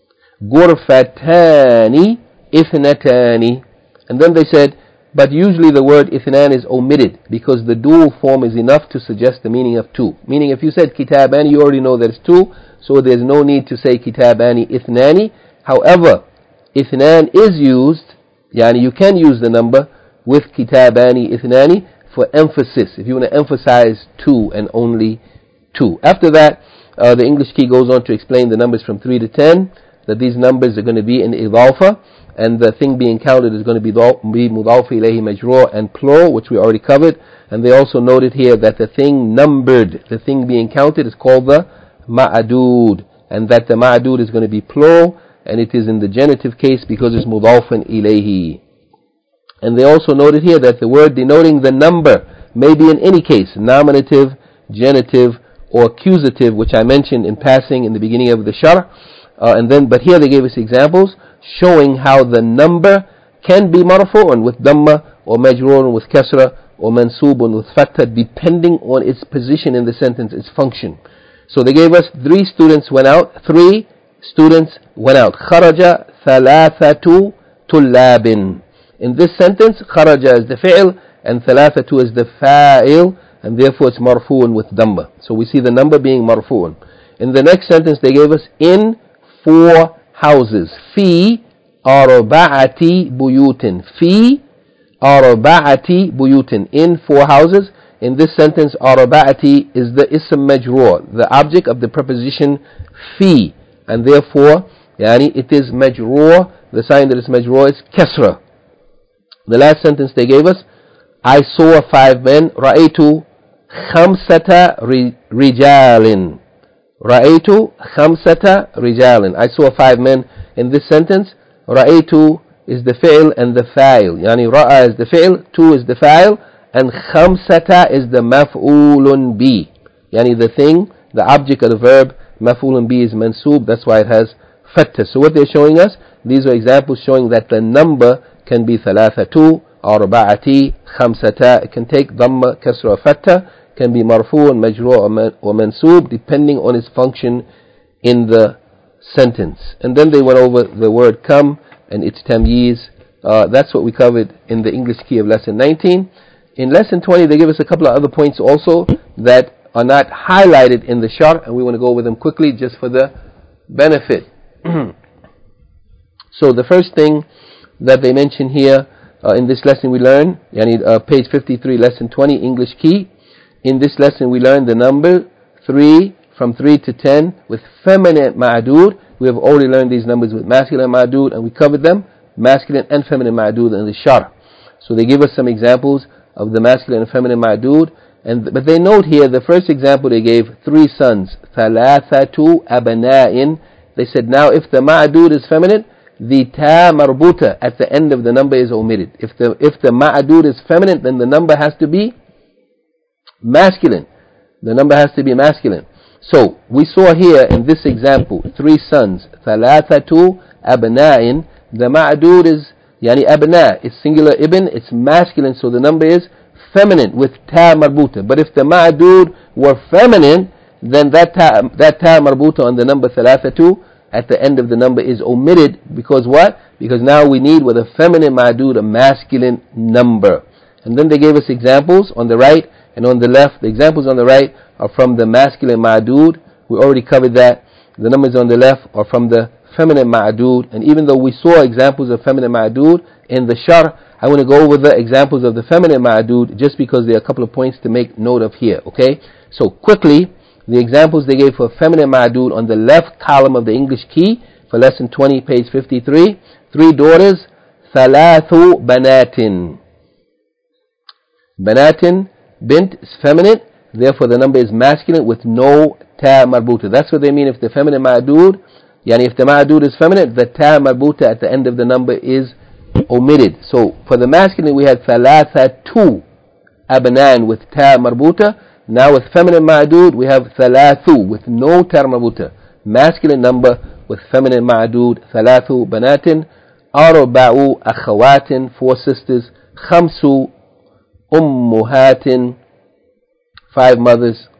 ghurfatani ithnatani. And then they said, but usually the word ithnan is omitted because the dual form is enough to suggest the meaning of two. Meaning if you said kitabani, you already know that it's two, so there's no need to say kitabani ithnani. However, ithnan is used, yani you can use the number with kitabani ithnani for emphasis, if you want to emphasize two and only two. After that, uh, the English key goes on to explain the numbers from three to ten, that these numbers are going to be in idafa, and the thing being counted is going to be mudaf ilayhi majrur and plural, which we already covered. And they also noted here that the thing numbered, the thing being counted, is called the ma'adud, and that the ma'adud is going to be plural, and it is in the genitive case because it's mudafun ilayhi. And they also noted here that the word denoting the number may be in any case, nominative, genitive, or accusative, which I mentioned in passing in the beginning of the sharh. Uh, and then, but here they gave us examples showing how the number can be marfu'un with dhamma, or majrurun with kasra, or mansubun with fatha, depending on its position in the sentence, its function. So they gave us three students went out, three students went out. Kharaja thalathatu tullabin. In this sentence, kharaja is the fi'l and thalathatu is the fa'il, and therefore it's marfu'un with dhamma. So we see the number being marfu'un. In the next sentence they gave us in four houses. Fi arba'ati buyutin. Fi arba'ati buyutin. In four houses. In this sentence, arba'ati is the ism majrur, the object of the preposition fi, and therefore, yani it is majrur. The sign that is majrur is kasra. The last sentence they gave us, I saw five men. Ra'aytu khamsata rijalin. Ra'aytu khamsata rijalin. I saw five men. In this sentence, Ra'aytu is the fi'l and the fa'il. Yani ra'a is the fi'l, tu is the fa'il, and khamsata is the maf'ulun bi. Yani the thing, the object of the verb, maf'ulun bi is mansub, that's why it has fatha. So what they're showing us, these are examples showing that the number can be thalathatu, arba'ati, khamsata. It can take dhamma, kasra, fatha, can be marfu' and majru' or mansub, depending on its function in the sentence. And then they went over the word come and its tamyiz. Uh, that's what we covered in the English key of lesson nineteen. In lesson twenty, they give us a couple of other points also that are not highlighted in the sharh, and we want to go over them quickly just for the benefit. So the first thing that they mention here uh, in this lesson we learn, yani, uh, page fifty-three, lesson twenty, English key. In this lesson we learn the number three, from three to ten with feminine ma'adud. We have already learned these numbers with masculine ma'adud, and we covered them, masculine and feminine ma'adud in the Sharh. So they give us some examples of the masculine and feminine ma'adud, and but they note here the first example they gave, three sons, thalathatu abana'in. They said, now if the ma'adud is feminine, the ta marbuta at the end of the number is omitted. If the if the ma'adud is feminine, then the number has to be masculine. The number has to be masculine. So we saw here in this example, three sons, thalathatu abna'in. The ma'adud is yani abna, it's singular ibn, it's masculine, so the number is feminine with ta marbuta. But if the ma'adud were feminine, then that ta, that ta marbuta on the number thalathatu at the end of the number is omitted, because what? Because now we need with a feminine ma'adud a masculine number. And then they gave us examples on the right and on the left. The examples on the right are from the masculine ma'adud. We already covered that. The numbers on the left are from the feminine ma'adud. And even though we saw examples of feminine ma'adud in the Sharh, I want to go over the examples of the feminine ma'adud just because there are a couple of points to make note of here. Okay? So quickly, the examples they gave for feminine ma'adud on the left column of the English key for lesson twenty, page fifty-three. Three daughters, thalathu banatin. Banatin, bint is feminine, therefore the number is masculine with no ta marbuta. That's what they mean if the feminine ma'adud, yani if the ma'adud is feminine, the ta marbuta at the end of the number is omitted. So for the masculine we had thalathatu abnan with ta marbuta. Now with feminine ma'adud we have thalathu with no ta marbuta. Masculine number with feminine ma'adud, thalathu banatin, arba'u akhawatin, four sisters, khamsu ummuhatin, five mothers,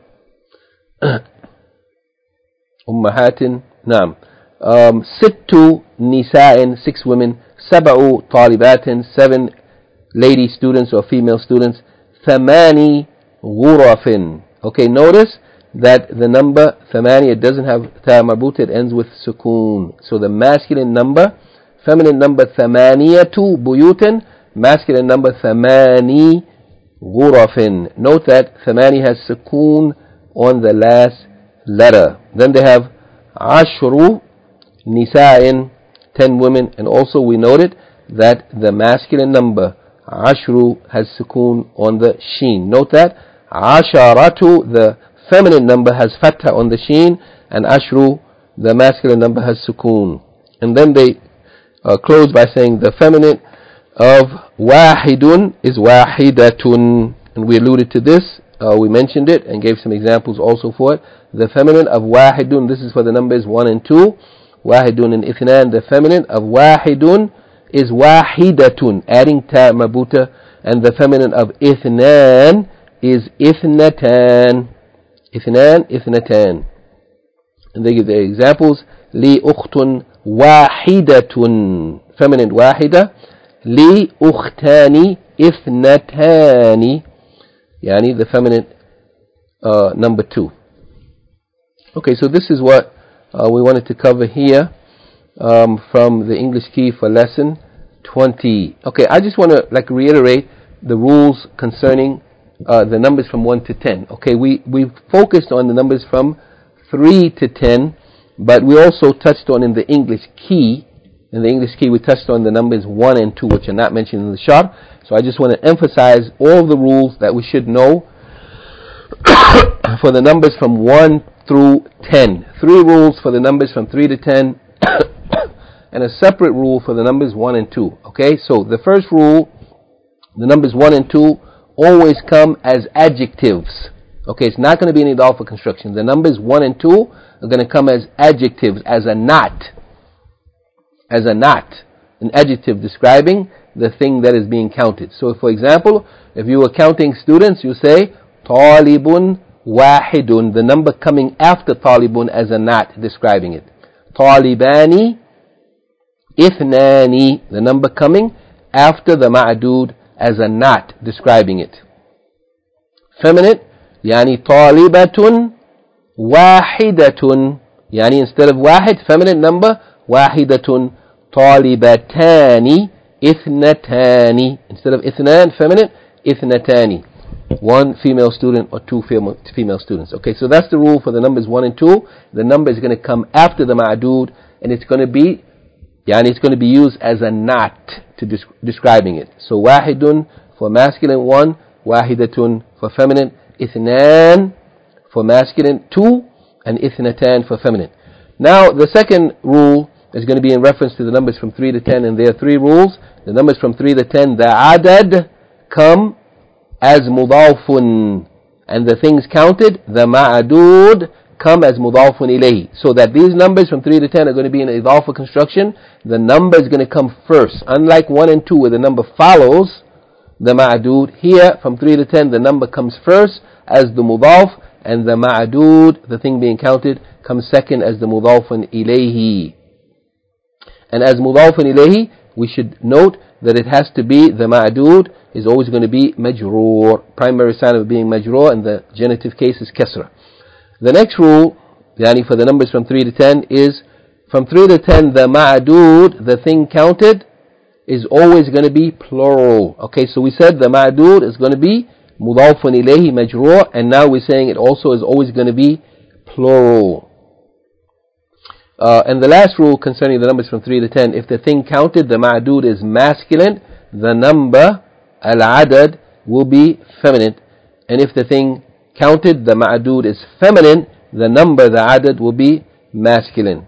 ummahatin, naam, um, sittu nisa'in, six women, sab'u talibatin, seven lady students or female students, thamani ghurafin. Okay, notice that the number thamani, it doesn't have ta marbuta, it ends with sukoon. So the masculine number, feminine number thamaniyatu buyutin, masculine number thamani ghurafin. Note that thamani has sukoon on the last letter. Then they have ashru nisa'in, ten women, and also we noted that the masculine number ashru has sukoon on the sheen. Note that asharatu, the feminine number, has fatha on the sheen, and ashru, the masculine number, has sukoon. And then they uh, close by saying the feminine of wahidun is wahidatun, and we alluded to this, uh, we mentioned it and gave some examples also for it. The feminine of wahidun, this is for the numbers one and two, wahidun and ithnan. The feminine of wahidun is wahidatun, adding ta marbuta, and the feminine of ithnan is ithnatan, ithnan, ithnatan. And they give the examples, li ukhtun wahidatun, feminine wahida, li ukhtani ithnatani, yani the feminine uh, number two. Okay, so this is what uh, we wanted to cover here um, from the English key for lesson twenty. Okay, I just want to like reiterate the rules concerning uh, the numbers from one to ten. Okay, we we focused on the numbers from three to ten, but we also touched on in the English key. In the English key, we touched on the numbers one and two, which are not mentioned in the Sharh. So I just want to emphasize all the rules that we should know for the numbers from one through ten. Three rules for the numbers from three to ten, and a separate rule for the numbers one and two. Okay, so the first rule, the numbers one and two always come as adjectives. Okay, it's not going to be any idafa construction. The numbers one and two are going to come as adjectives, as a not. As a not. An adjective describing the thing that is being counted. So, for example, if you were counting students, you say, talibun wahidun, the number coming after talibun as a not describing it. Talibani ithnani, the number coming after the ma'adud as a not describing it. Feminine, yani talibatun wahidatun, yani instead of wahid, feminine number, wahidatun, talibatani ithnatani, instead of ithnan, feminine, ithnatani. one female student or two female, female students. Okay, so that's the rule for the numbers one and two. The number is going to come after the ma'adud, and it's going to be, yani it's going to be used as a not to des- describing it. So wahidun for masculine, one, wahidatun for feminine, ithnan for masculine, two, and ithnatan for feminine. Now the second rule is going to be in reference to the numbers from three to ten, and there are three rules. The numbers from three to ten, the adad come as mudafun, and the things counted, the ma'adud, come as mudafun ilayhi. So that these numbers from three to ten are going to be in idafa construction. The number is going to come first. Unlike one and two where the number follows the ma'adud, here from three to ten the number comes first as the mudaf, and the ma'adud, the thing being counted, comes second as the mudafun ilayhi. And as mudafun ilayhi, we should note that it has to be, the ma'adud is always going to be majroor. Primary sign of being majroor, and the genitive case is kasra. The next rule, yani for the numbers from three to ten, is from three to ten, the ma'adud, the thing counted, is always going to be plural. Okay, so we said the ma'adud is going to be mudafun ilayhi majroor, and now we're saying it also is always going to be plural. Uh, and the last rule concerning the numbers from three to ten, if the thing counted, the ma'adud is masculine, the number, al-adad, will be feminine. And if the thing counted, the ma'adud is feminine, the number, the adad, will be masculine.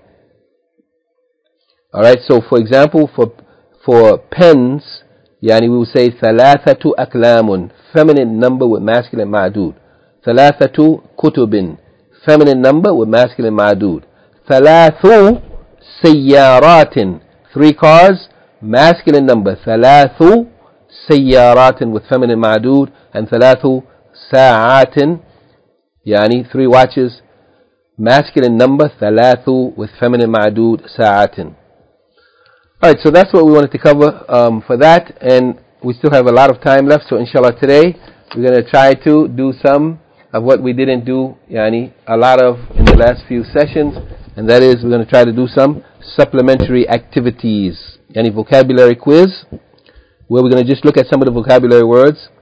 Alright, so for example, for for pens, yani we will say thalathatu aklamun, feminine number with masculine ma'adud. Thalathatu kutubin, feminine number with masculine ma'adud. Thalathu sayyaratin, three cars, masculine number. Thalathu sayyaratin with feminine ma'adud, and thalathu sa'atin, yani three watches, masculine number. Thalathu with feminine ma'adud, sa'atin. Alright, so that's what we wanted to cover um, for that, and we still have a lot of time left, so inshallah today we're going to try to do some of what we didn't do, yani a lot of in the last few sessions, and that is we're going to try to do some supplementary activities, yani vocabulary quiz, where we're going to just look at some of the vocabulary words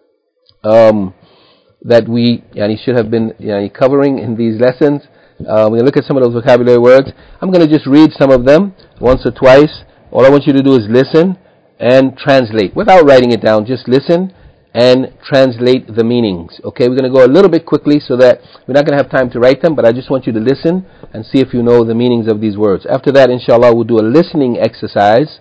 um, that we yani should have been yani covering in these lessons. Uh, we're going to look at some of those vocabulary words. I'm going to just read some of them once or twice. All I want you to do is listen and translate without writing it down. Just listen and translate the meanings. Okay, we're going to go a little bit quickly so that we're not going to have time to write them, but I just want you to listen and see if you know the meanings of these words. After that, inshallah, we'll do a listening exercise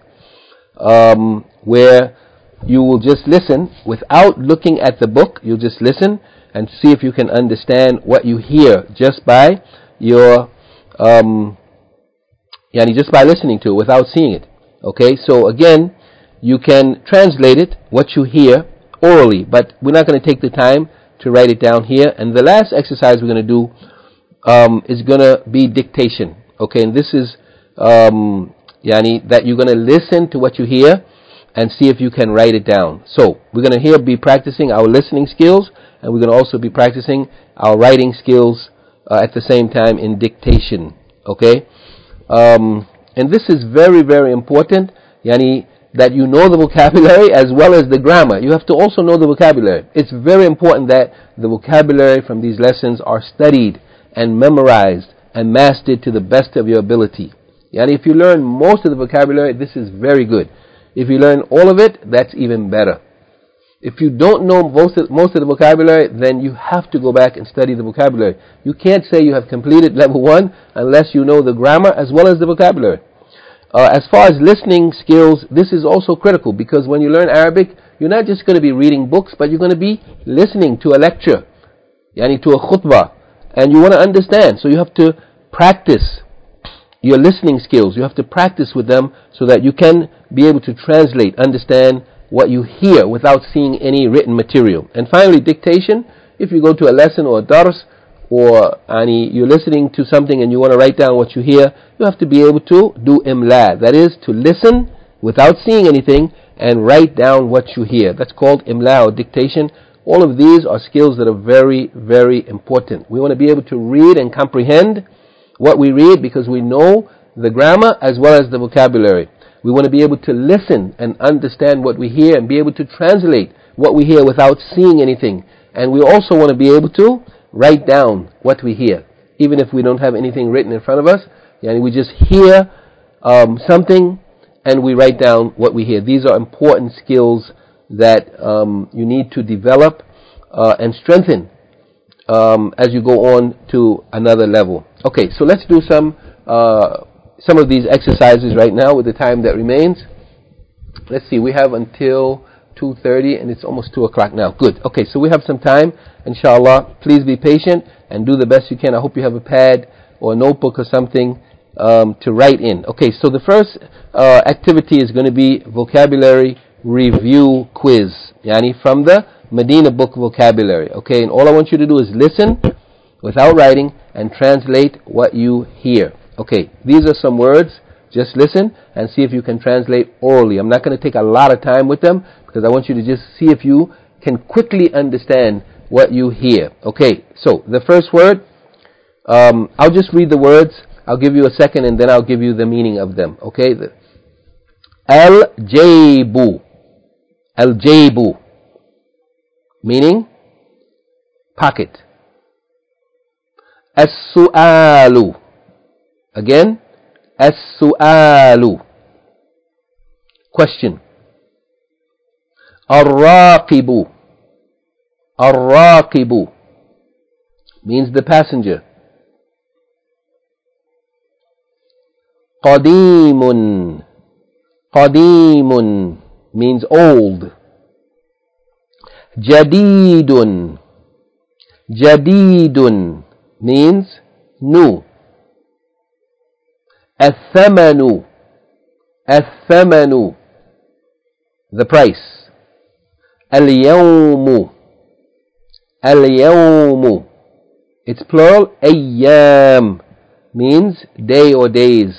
um, where you will just listen without looking at the book. You'll just listen and see if you can understand what you hear just by your, um, yani just by listening to it without seeing it. Okay, so again, you can translate it, what you hear, orally, but we're not going to take the time to write it down here. And the last exercise we're going to do um, is going to be dictation. Okay, and this is um, yani that you're going to listen to what you hear and see if you can write it down. So we're going to here be practicing our listening skills, and we're going to also be practicing our writing skills uh, at the same time in dictation. Okay, um, and this is very very important, yani that you know the vocabulary as well as the grammar. You have to also know the vocabulary. It's very important that the vocabulary from these lessons are studied and memorized and mastered to the best of your ability. Yani if you learn most of the vocabulary, this is very good. If you learn all of it, that's even better. If you don't know most of, most of the vocabulary, then you have to go back and study the vocabulary. You can't say you have completed level one unless you know the grammar as well as the vocabulary. Uh, as far as listening skills, this is also critical, because when you learn Arabic, you're not just going to be reading books, but you're going to be listening to a lecture, yani to a khutbah, and you want to understand. So you have to practice your listening skills. You have to practice with them so that you can be able to translate, understand what you hear without seeing any written material. And finally, dictation. If you go to a lesson or a dars, or ani, you're listening to something and you want to write down what you hear, you have to be able to do imla. That is, to listen without seeing anything and write down what you hear. That's called imla or dictation. All of these are skills that are very, very important. We want to be able to read and comprehend what we read because we know the grammar as well as the vocabulary. We want to be able to listen and understand what we hear and be able to translate what we hear without seeing anything. And we also want to be able to write down what we hear, even if we don't have anything written in front of us. Yani we just hear um, something and we write down what we hear. These are important skills that um, you need to develop uh, and strengthen um, as you go on to another level. Okay, so let's do some uh, some of these exercises right now with the time that remains. Let's see, we have until two thirty and it's almost two o'clock now. Good. Okay, so we have some time, inshallah. Please be patient and do the best you can. I hope you have a pad or a notebook or something um, to write in. Okay, so the first uh, activity is going to be vocabulary review quiz, yani from the Medina book vocabulary. Okay, and all I want you to do is listen without writing and translate what you hear. Okay, these are some words. Just listen and see if you can translate orally. I'm not going to take a lot of time with them because I want you to just see if you can quickly understand what you hear. Okay, so the first word, um, I'll just read the words. I'll give you a second and then I'll give you the meaning of them. Okay, Al-Jaybu. Al-Jaybu. Meaning pocket. As-Su'alu. Again, As-Su'alu. Question. Ar-Raqibu. Ar-Raqibu means the passenger. Qadimun. Qadimun means old. Jadidun. Jadidun means new. Al-Thamanu. Al-Thamanu, the price. Al-Yawmu. Al-Yawmu, it's plural. Ayyam means day or days.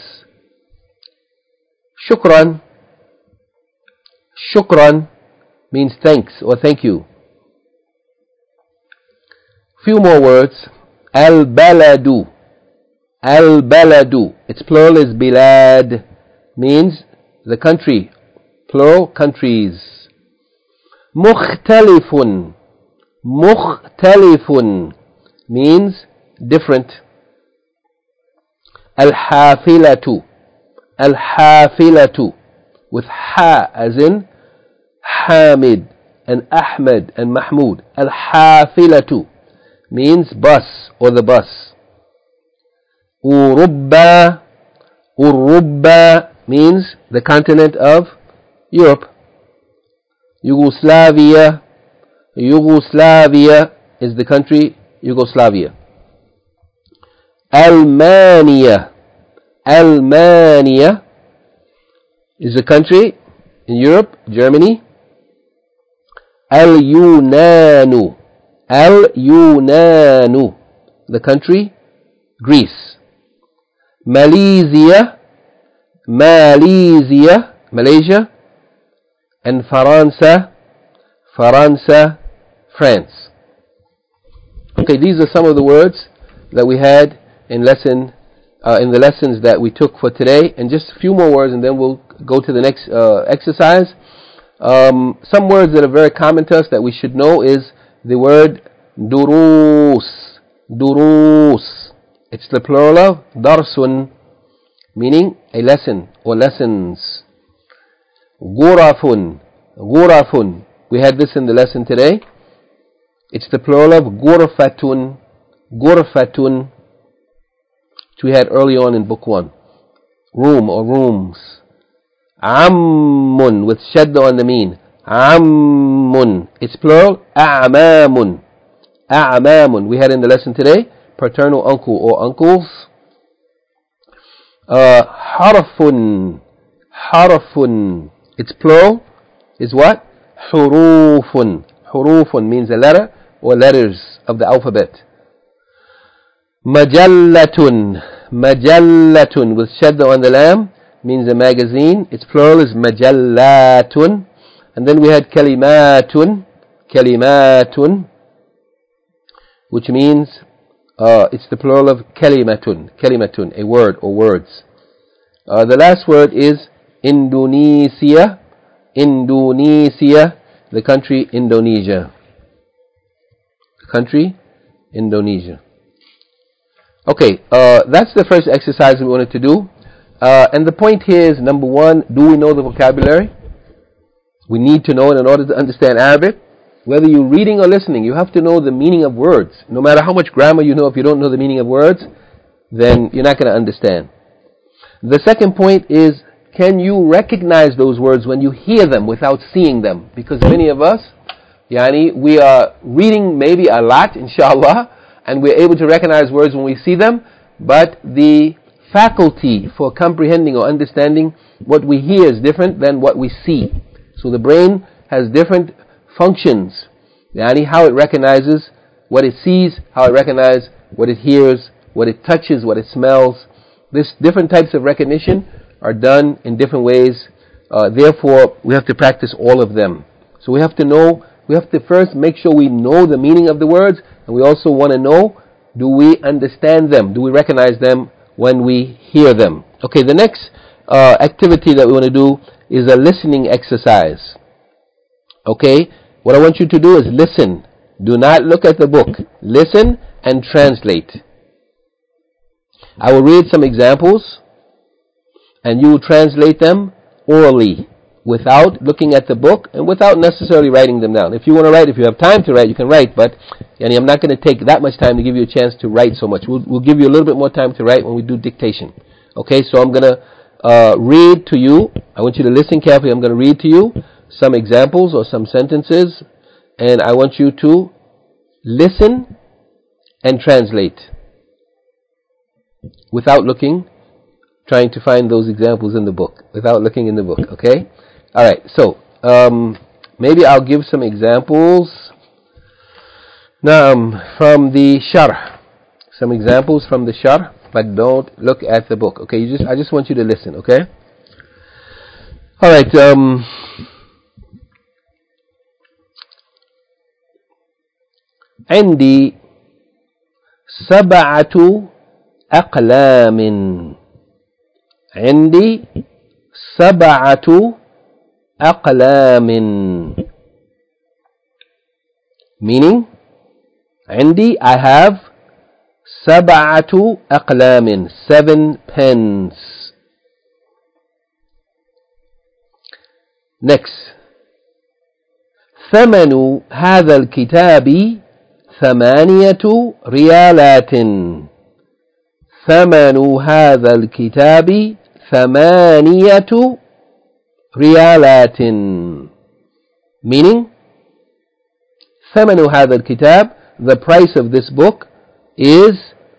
Shukran. Shukran means thanks or thank you. Few more words. Al-Baladu. Al-Baladu, its plural is Bilad, means the country. Plural, countries. Mukhtalifun. Mukhtalifun means different. Al-Hafilatu. Al-Hafilatu with Ha as in Hamid and Ahmed and Mahmoud. Al-Hafilatu means bus or the bus. Urubba. Urubba means the continent of Europe. Yugoslavia. Yugoslavia is the country Yugoslavia. Almania. Almania is a country in Europe, Germany. Al-Yunanu. Al-Yunanu, the country Greece. Malaysia. Malaysia, Malaysia. And Faransa. Faransa, France. Okay, these are some of the words that we had in lesson uh, in the lessons that we took for today, and just a few more words and then we'll go to the next uh, exercise. Um, some words that are very common to us that we should know is the word durus. Durus. It's the plural of darsun, meaning a lesson or lessons. Gurafun. Gurafun. We had this in the lesson today. It's the plural of gurfatun. Gurfatun, which we had early on in book one. Room or rooms. Ammun with shadda on the mean. Ammun. It's plural. A'mamun. A'mamun. We had in the lesson today paternal uncle or uncles. Uh, harfun. Harfun. Its plural is what? Hurufun. Hurufun means a letter or letters of the alphabet. Majallatun. Majallatun with shadda on the lam means a magazine. Its plural is majallatun. And then we had kalimatun. Kalimatun, which means uh, it's the plural of kalimatun. Kalimatun, a word or words. Uh, the last word is Indonesia. Indonesia the country Indonesia. The country Indonesia. Okay, uh, that's the first exercise we wanted to do. Uh, and the point here is, number one, do we know the vocabulary? We need to know it in order to understand Arabic. Whether you're reading or listening, you have to know the meaning of words. No matter how much grammar you know, if you don't know the meaning of words, then you're not going to understand. The second point is, can you recognize those words when you hear them without seeing them? Because many of us, yani, we are reading maybe a lot, inshallah, and we're able to recognize words when we see them, but the faculty for comprehending or understanding what we hear is different than what we see. So the brain has different functions, yani how it recognizes what it sees, how it recognizes what it hears, what it touches, what it smells. This different types of recognition are done in different ways. Uh, therefore, we have to practice all of them. So we have to know, we have to first make sure we know the meaning of the words, and we also want to know, do we understand them? Do we recognize them when we hear them? Okay, the next uh, activity that we want to do is a listening exercise. Okay, what I want you to do is listen. Do not look at the book. Listen and translate. I will read some examples, and you will translate them orally, without looking at the book and without necessarily writing them down. If you want to write, if you have time to write, you can write, but yani, I'm not going to take that much time to give you a chance to write so much. We'll, we'll give you a little bit more time to write when we do dictation. Okay, so I'm going to uh, read to you. I want you to listen carefully. I'm going to read to you some examples or some sentences, and I want you to listen and translate without looking, trying to find those examples in the book, without looking in the book, okay? All right, so um, maybe I'll give some examples now um, from the Sharh. Some examples from the Sharh, but don't look at the book, okay? You just, I just want you to listen, okay? All right, um, عندي سبعة أقلام. عندي سبعة أقلام. Meaning, عندي, I have سبعة أقلام, seven pens. Next, ثمن هذا الكتاب ثمانية ريالات. ثمن هذا الكتاب ثمانية ريالات. Meaning, ثمن هذا الكتاب, the price of this book is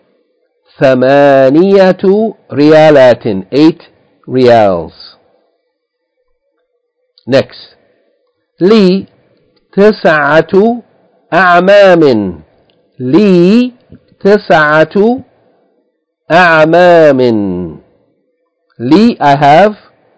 ثمانية ريالات, eight reals. Next, لي تسعة أعمام. لي تسعة أعمام. لي, I have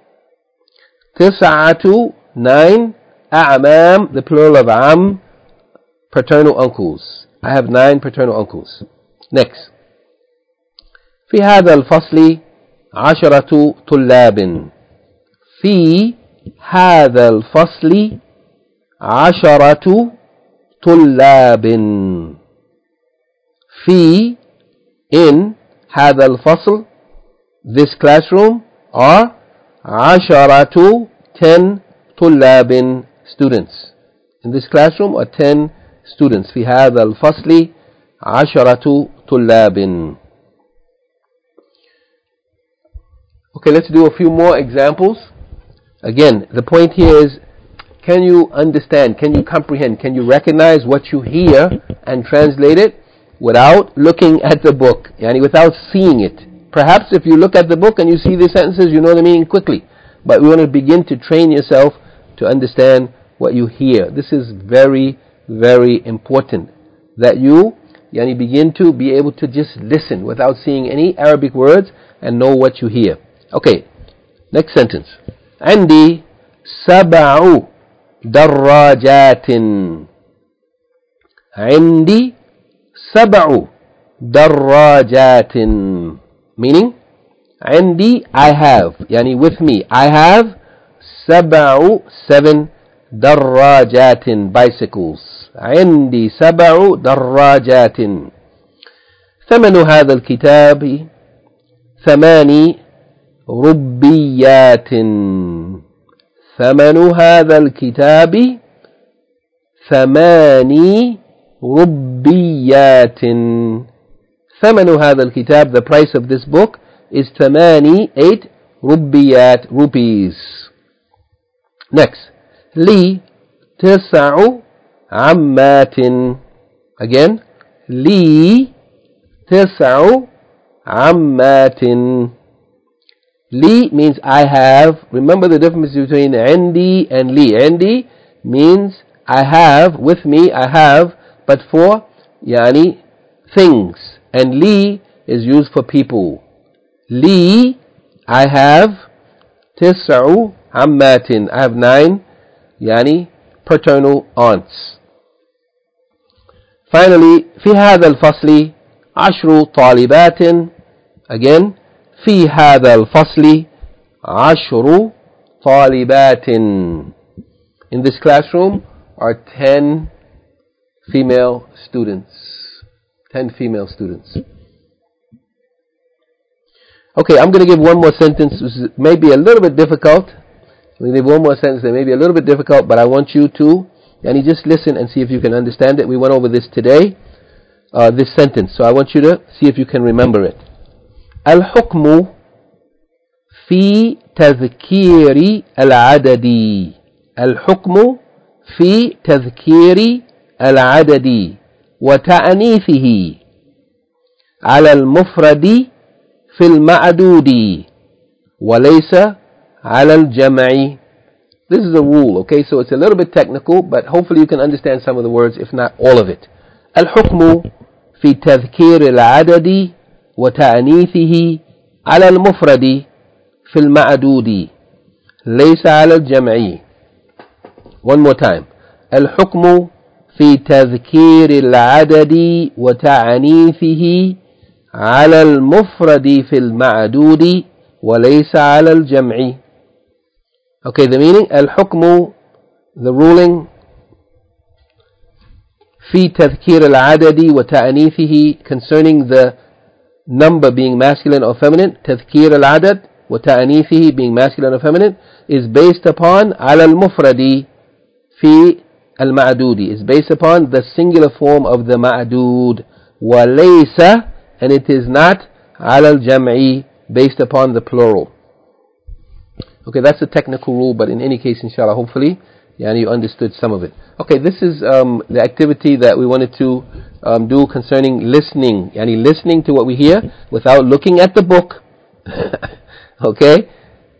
تسعة, nine, أعمام, the plural of عم, paternal uncles. I have nine paternal uncles. Next, في هذا الفصل عشرة طلاب. في هذا الفصل عشرة طلاب. في, in هذا الفصل, this classroom, are عشرة, ten طلاب, students. In this classroom are ten students. في هذا الفصل عشرة طلاب. Okay, let's do a few more examples. Again, the point here is, can you understand, can you comprehend, can you recognize what you hear and translate it without looking at the book, yani without seeing it? Perhaps if you look at the book and you see the sentences, you know the meaning quickly. But we want to begin to train yourself to understand what you hear. This is very, very important, that you yani begin to be able to just listen without seeing any Arabic words and know what you hear. Okay, next sentence. عندي سبع دراجات. عندي سبع دراجات. Meaning, عندي, I have, yani with me, I have سبع, seven دراجات bicycles. عندي سبع دراجات. ثمن هذا الكتاب ثماني ربيات. ثمن هذا الكتاب ثماني ربيات. ثمن هذا الكتاب, the price of this book is ثماني, eight ربيات, rupees. Next, لي تسع عمات. Again, لي تسع عمات. لي means I have. Remember the difference between عندي and لي. عندي means I have, with me I have, but for يعني things. And لي is used for people. لي I have تسع عمات. I have nine يعني paternal aunts. Finally, في هذا الفصل عشر طالبات. Again, في هذا الفصل عشر طالبات. In this classroom are ten female students. Ten female students. Okay, I'm going to give one more sentence. This is maybe a little bit difficult. I'm going to give one more sentence that may be a little bit difficult, but I want you to and you just listen and see if you can understand it. We went over this today, uh, this sentence. So I want you to see if you can remember it. الحكم في تذكير العدد. الحكم في تذكير العدد وتأنيثه على المفرد في المعدود وليس على الجمع. This is a rule, okay? So it's a little bit technical, but hopefully you can understand some of the words, if not all of it. الحكم في تذكير العدد وتأنيثه على المفرد في المعدود ليس على الجمع. One more time. الحكم في تذكير العدد وتأنيثه على المفرد في المعدود وليس على الجمع. Okay, the meaning, الحكم, the ruling, في تذكير العدد وتأنيثه, concerning the number being masculine or feminine, تذكير العدد وتأنيثه being masculine or feminine, is based upon على المفرد في المعدود, is based upon the singular form of the معدود, وليس, and it is not على الجمع, based upon the plural. Okay, that's a technical rule, but in any case, inshallah, hopefully, yeah, you understood some of it. Okay, this is um, the activity that we wanted to um, do concerning listening, yani listening to what we hear without looking at the book. Okay?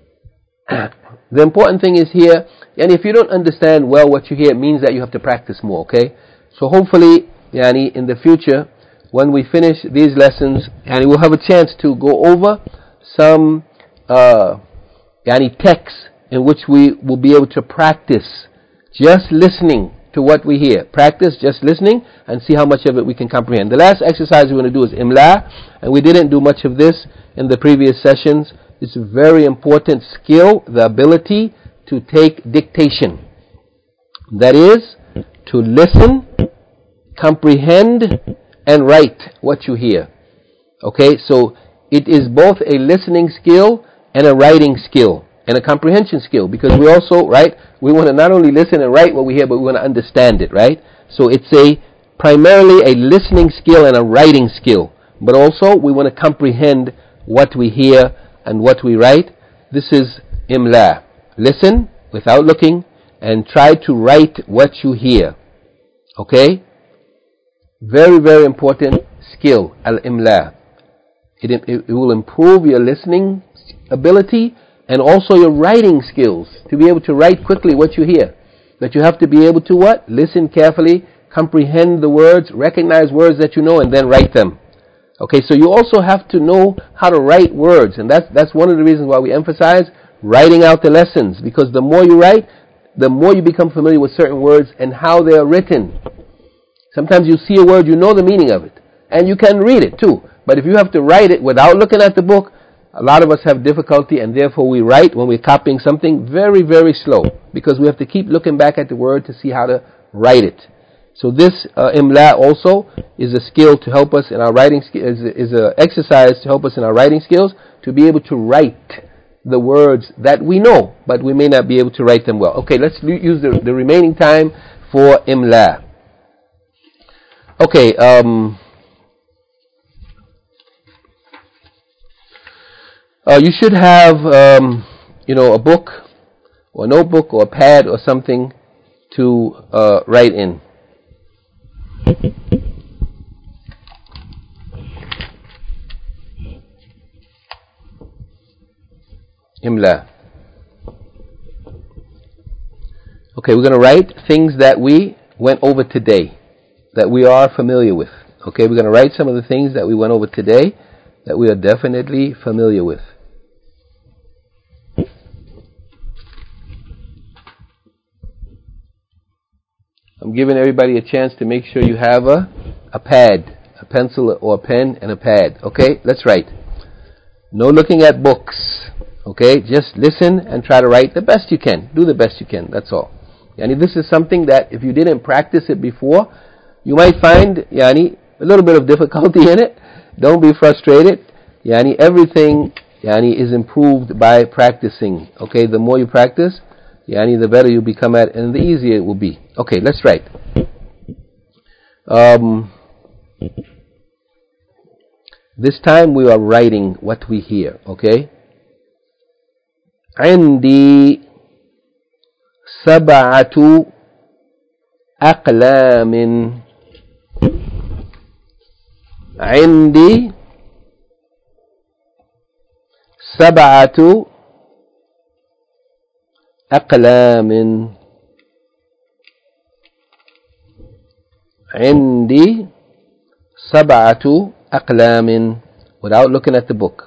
The important thing is here, and if you don't understand well what you hear, it means that you have to practice more, okay? So hopefully, yani, in the future, when we finish these lessons, yani, we'll have a chance to go over some uh, yani, texts in which we will be able to practice just listening to what we hear. Practice just listening and see how much of it we can comprehend. The last exercise we're going to do is imla, and we didn't do much of this in the previous sessions. It's a very important skill, the ability to take dictation. That is, to listen, comprehend, and write what you hear. Okay, so it is both a listening skill and a writing skill and a comprehension skill, because we also, right, we want to not only listen and write what we hear, but we want to understand it, right? So it's a primarily a listening skill and a writing skill, but also we want to comprehend what we hear and what we write. This is imla. Listen without looking and try to write what you hear. Okay? Very, very important skill, al-imla. It, it, it will improve your listening ability and also your writing skills, to be able to write quickly what you hear. But you have to be able to what? Listen carefully, comprehend the words, recognize words that you know, and then write them. Okay, so you also have to know how to write words, and that's that's one of the reasons why we emphasize writing out the lessons, because the more you write, the more you become familiar with certain words and how they are written. Sometimes you see a word, you know the meaning of it, and you can read it too. But if you have to write it without looking at the book, a lot of us have difficulty, and therefore we write when we're copying something very, very slow, because we have to keep looking back at the word to see how to write it. So this uh, imla also is a skill to help us in our writing, is is an exercise to help us in our writing skills, to be able to write the words that we know, but we may not be able to write them well. Okay, let's use the, the remaining time for imla. Okay, um, uh, you should have, um, you know, a book or a notebook or a pad or something to uh, write in. Imla. Okay, we're going to write things that we went over today, that we are familiar with. Okay, we're going to write some of the things that we went over today that we are definitely familiar with. I'm giving everybody a chance to make sure you have a, a pad, a pencil or a pen and a pad. Okay, let's write. No looking at books. Okay, just listen and try to write the best you can. Do the best you can, that's all. Yani, this is something that if you didn't practice it before, you might find yani, a little bit of difficulty in it. Don't be frustrated. Yani, everything yani, is improved by practicing. Okay, the more you practice, yani, the better you become at it, and the easier it will be. Okay, let's write. Um, this time we are writing what we hear. Okay. عندي سبعة أقلام. عندي سبعة أقلام. عندي سبعة أقلام, without looking at the book.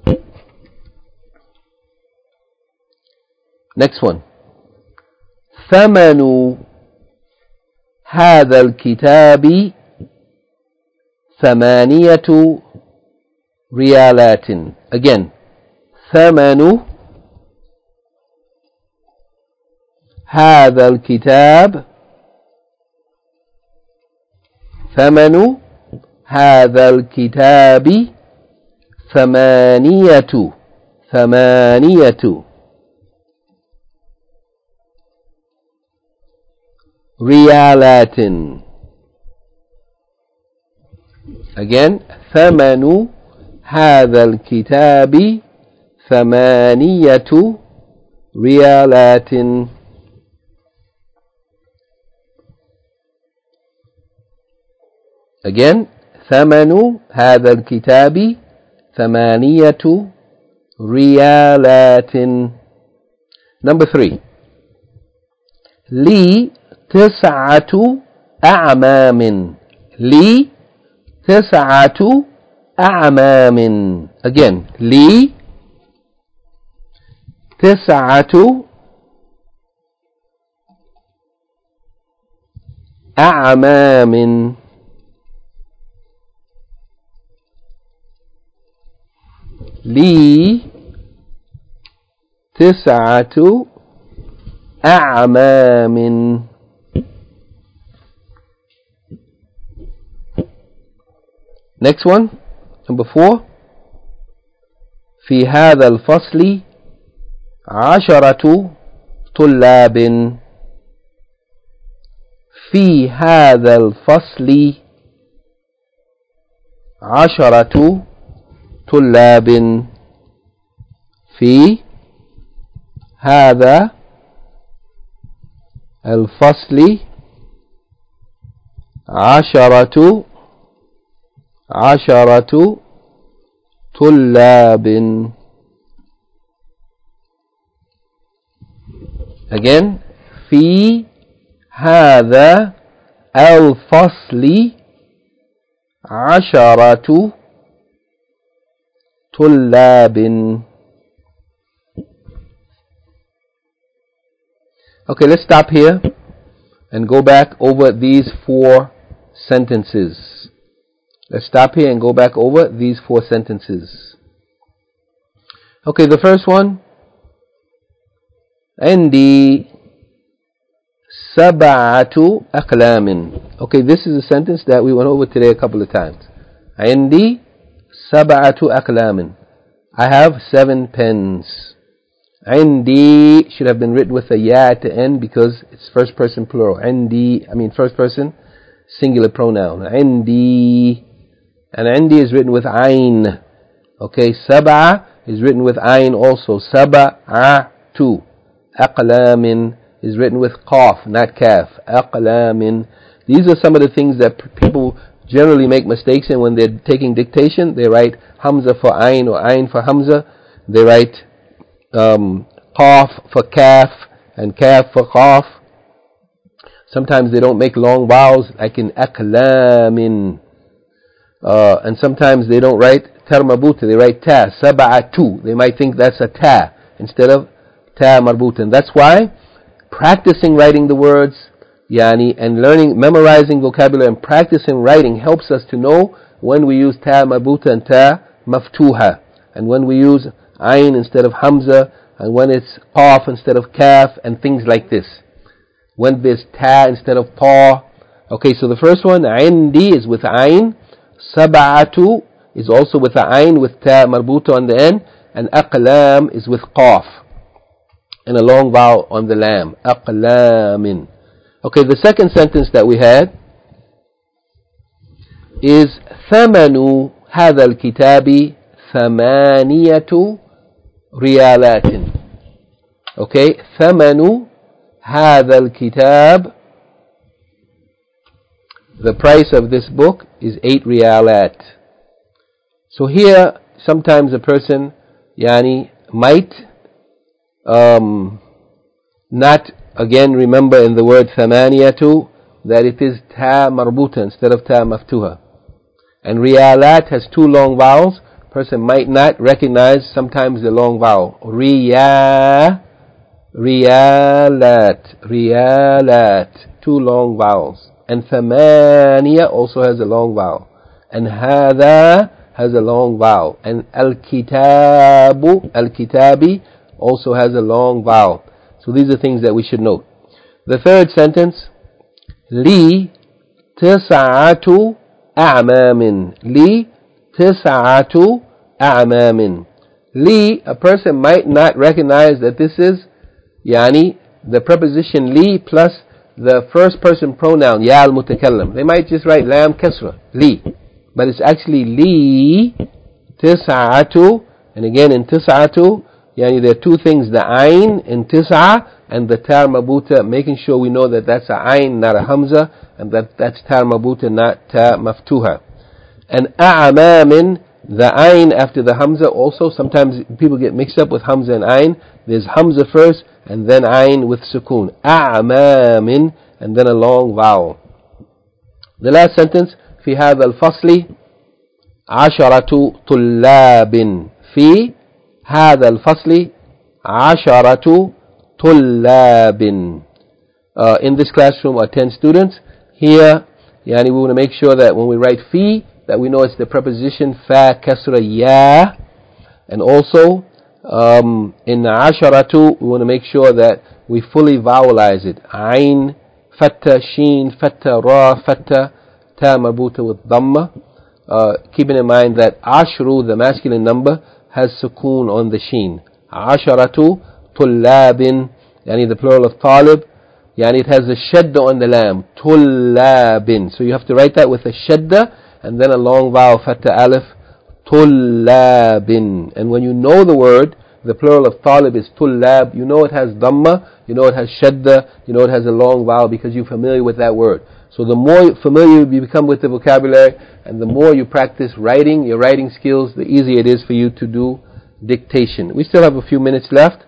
Next one. ثمن هذا الكتاب ثمانية ريالات. Again. ثمن هذا الكتاب ثمن هذا الكتاب ثمانية ثمانية ريالات. Again, ثمن هذا الكتاب ثمانية ريالات. Again, ثمن هذا الكتاب ثمانية ريالات. Number three. لي تسعة أعمام. لي تسعة أعمام. Again, لي تسعة أعمام. لي تسعة أعمام. Next one, number four. في هذا الفصل عشرة طلاب. في هذا الفصل عشرة طلاب. في هذا الفصل عشرة عشرة طلاب. Again, في هذا الفصل عشرة طلاب. Okay, let's stop here and go back over these four sentences. Let's stop here and go back over these four sentences. Okay, the first one, عندي سبعة أقلام. Okay, this is a sentence that we went over today a couple of times. عندي سبعة أقلام. I have seven pens. عندي should have been written with a ya at the end because it's first person plural. عندي, I mean first person singular pronoun. عندي, and عندي is written with ayn. Okay, سبعة is written with ayn also. سبعة. أقلام is written with qaf, not kaf. أقلام. These are some of the things that people generally make mistakes in when they're taking dictation. They write hamza for ayn or ayn for hamza. They write um, qaf for kaf and kaf for qaf. Sometimes they don't make long vowels like in أقلام. Uh, and sometimes they don't write tar marbuta, they write ta, sab'atu. They might think that's a ta instead of ta marbuta. And that's why practicing writing the words, yani, and learning, memorizing vocabulary and practicing writing helps us to know when we use ta marbuta and ta maftuha, and when we use ayn instead of hamza, and when it's qaf instead of kaf, and things like this. When there's ta instead of pa. Okay, so the first one, عندي, is with ayn. Sab'atu is also with a ayn with ta marbuta on the end, and aqlam is with qaf and a long vowel on the lam. Aqlamin. Okay, the second sentence that we had is ثمن هذا الكتاب ثمانية ريالات. Okay, ثمن هذا الكتاب, the price of this book is eight riyalat. So here, sometimes a person, yani, might um, not again remember in the word thamaniyatu that it is ta marbuta instead of ta maftuha. And riyalat has two long vowels. Person might not recognize sometimes the long vowel. Riya, riyalat, riyalat, two long vowels. And ثمانية also has a long vowel. And هذا has a long vowel. And الكتاب, الكتابي also has a long vowel. So these are things that we should note. The third sentence, لي تسعة أعمام. لي تسعة أعمام. لي, a person might not recognize that this is yani the preposition li plus the first person pronoun ya al-mutakallim. They might just write lam kasra, li, but it's actually li tis'atu. And again in tis'atu, yani there are two things, the ayn in tis'a and the tar marbuta, making sure we know that that's a ayn, not a hamza, and that that's tar marbuta, not ta maftuha. And a'amamin, the ayn after the hamza also, sometimes people get mixed up with hamza and ayn. There's hamza first and then ayn with sukoon. A'amamin, and then a long vowel. The last sentence, في هذا الفصل عشرة طلاب. في هذا الفصل عشرة طلاب. Uh, in this classroom are ten students. Here, yani, we want to make sure that when we write fi, that we know it's the preposition fa kasra ya. And also, um, in asharatu, we want to make sure that we fully vowelize it. Ain, fatta, sheen, fatta, ra, fatta, ta marbuta with dhamma. Uh, keeping in mind that ashru, the masculine number, has sukoon on the sheen. Asharatu tullabin, yani the plural of talib, yani it has a shadda on the lam. Tullabin. So you have to write that with a shadda and then a long vowel, fatta alif. Tullabin. And when you know the word, the plural of talib is tullab, you know it has dhamma, you know it has shadda, you know it has a long vowel because you're familiar with that word. So the more familiar you become with the vocabulary and the more you practice writing, your writing skills, the easier it is for you to do dictation. We still have a few minutes left.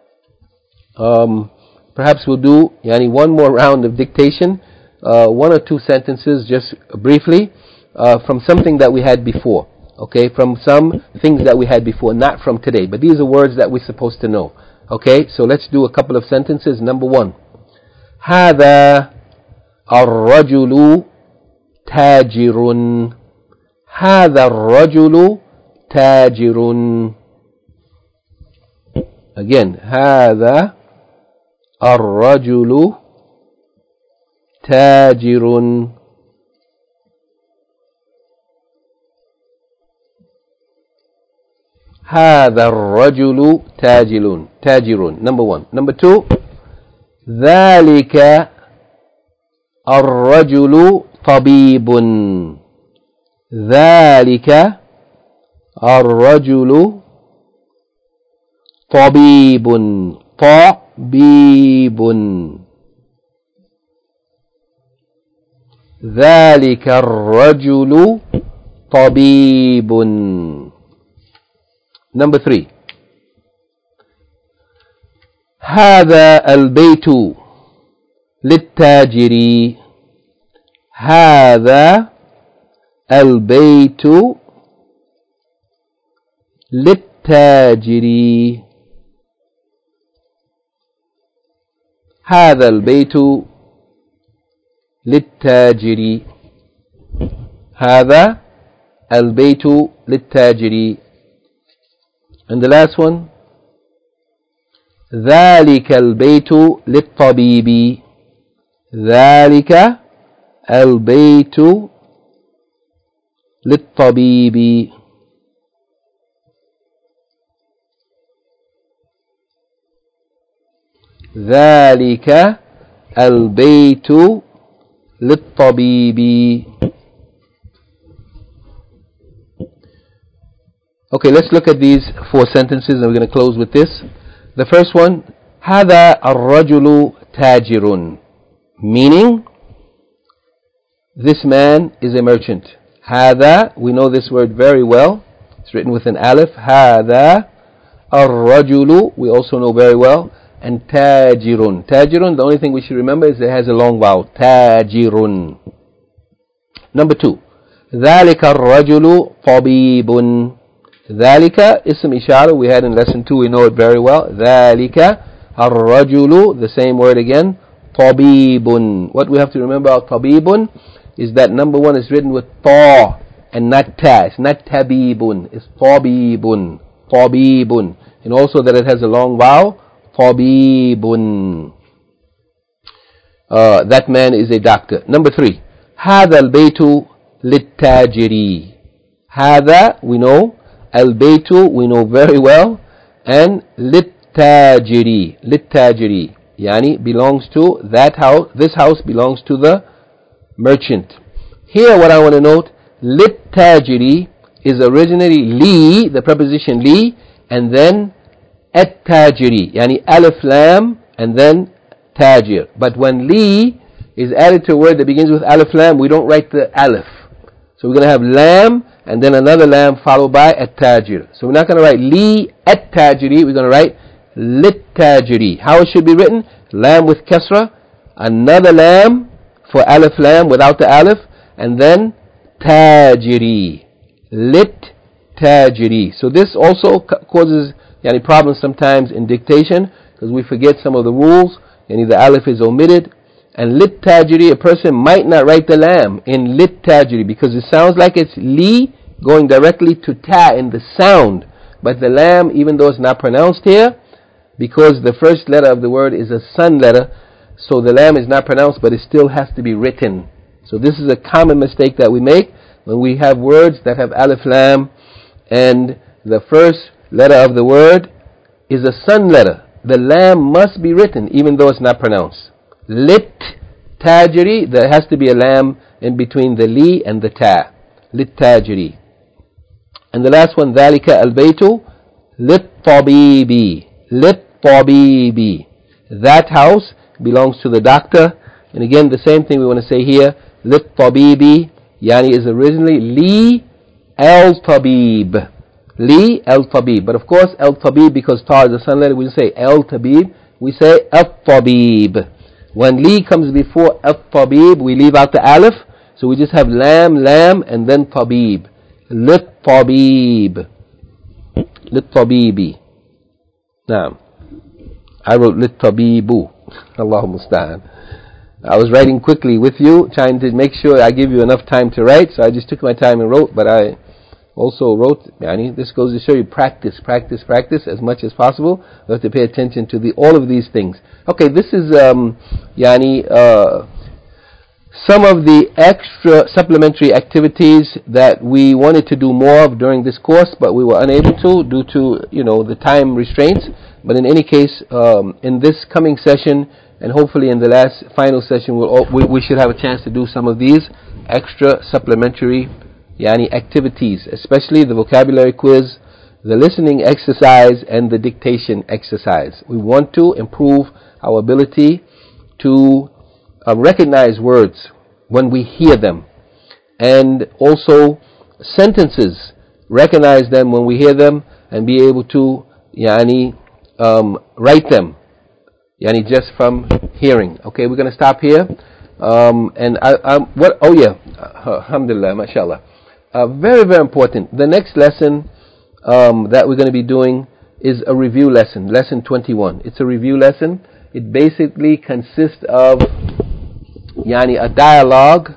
Um, perhaps we'll do yani, one more round of dictation, uh, one or two sentences just briefly uh, from something that we had before. Okay, from some things that we had before, not from today. But these are words that we're supposed to know. Okay, so let's do a couple of sentences. Number one. هذا الرجل تاجر. هذا الرجل تاجر. Again, هذا الرجل تاجر. هذا الرجل تاجر. تاجر. Number one. Number two. ذلك الرجل طبيب. ذلك الرجل طبيب. طبيب. ذلك الرجل طبيب. Number three. هذا البيت للتاجر. هذا البيت للتاجر. هذا البيت للتاجر. هذا البيت للتاجر. And the last one. ذلك البيت للطبيب. ذلك البيت للطبيب. ذلك البيت للطبيب. Okay, let's look at these four sentences and we're going to close with this. The first one, هذا الرجل تاجر, meaning this man is a merchant. هذا, we know this word very well. It's written with an alif. هذا الرجل, we also know very well. And تاجر. تاجر, the only thing we should remember is it has a long vowel. تاجر. Number two, ذلك الرجل طبيب. ذلك اسم إشارة, we had in lesson two, we know it very well. ذلك الرجل, the same word again. طبيب. What we have to remember about طبيب is that number one is written with ta and not ta. It's not tabibun, it's طبيب. طبيب. And also that it has a long vowel. طبيب. Uh, that man is a doctor. Number three, هذا البيت للتاجر. هذا, we know. البيت, we know very well. And للتاجر. للتاجر, yani belongs to that house. This house belongs to the merchant. Here what I want to note, للتاجر is originally li, the preposition li, and then التاجر, yani alif lam and then tajir. But when li is added to a word that begins with alif lam, we don't write the alif. So we're going to have lam and then another lam followed by at-tajir. So we're not going to write li at-tajiri, we're going to write lit-tajiri. How it should be written? Lam with kasra, another lam for alif lam without the alif, and then tajiri. Lit-tajiri. So this also causes yani, problems sometimes in dictation because we forget some of the rules, and the alif is omitted. And lit tajiri, a person might not write the lam in lit tajiri because it sounds like it's li going directly to ta in the sound. But the lam, even though it's not pronounced here, because the first letter of the word is a sun letter, so the lam is not pronounced, but it still has to be written. So this is a common mistake that we make when we have words that have alif lam and the first letter of the word is a sun letter. The lam must be written even though it's not pronounced. Lit tajiri, there has to be a lam in between the li and the ta. Lit tajiri. And the last one, ذلك البيت للطبيب. للطبيب. That house belongs to the doctor. And again, the same thing we want to say here. للطبيب, yani is originally li al-tabib. Li al-tabib. But of course, al-tabib, because ta is a sun letter, we don't say al-tabib. We say al-tabib. When li comes before al-tabib, we leave out the alif. So we just have lam, lam, and then tabib. Lit-tabib. Lit-tabibi. Naam. I wrote lit-tabibu. Allahu musta'an. I was writing quickly with you, trying to make sure I give you enough time to write, so I just took my time and wrote, but I also wrote, yani, this goes to show you practice, practice, practice as much as possible. We have to pay attention to the all of these things. Okay, this is um, yani, uh, some of the extra supplementary activities that we wanted to do more of during this course, but we were unable to due to, you know, the time restraints. But in any case, um, in this coming session, and hopefully in the last final session, we'll, all, we, we should have a chance to do some of these extra supplementary yani, activities, especially the vocabulary quiz, the listening exercise, and the dictation exercise. We want to improve our ability to uh, recognize words when we hear them, and also sentences, recognize them when we hear them, and be able to yani, um, write them yani, just from hearing. Okay, we're going to stop here. Um, and I, I'm, what? Oh yeah, alhamdulillah, mashallah. Uh, very, very important. The next lesson um, that we're going to be doing is a review lesson, lesson twenty-one. It's a review lesson. It basically consists of yani, a dialogue,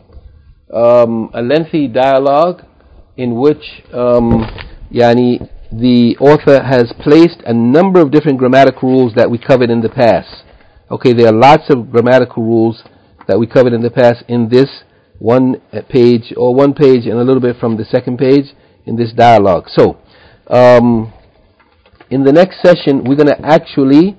um, a lengthy dialogue in which um, yani, the author has placed a number of different grammatical rules that we covered in the past. Okay, there are lots of grammatical rules that we covered in the past in this one page, or one page and a little bit from the second page in this dialogue. So, um, in the next session, we're going to actually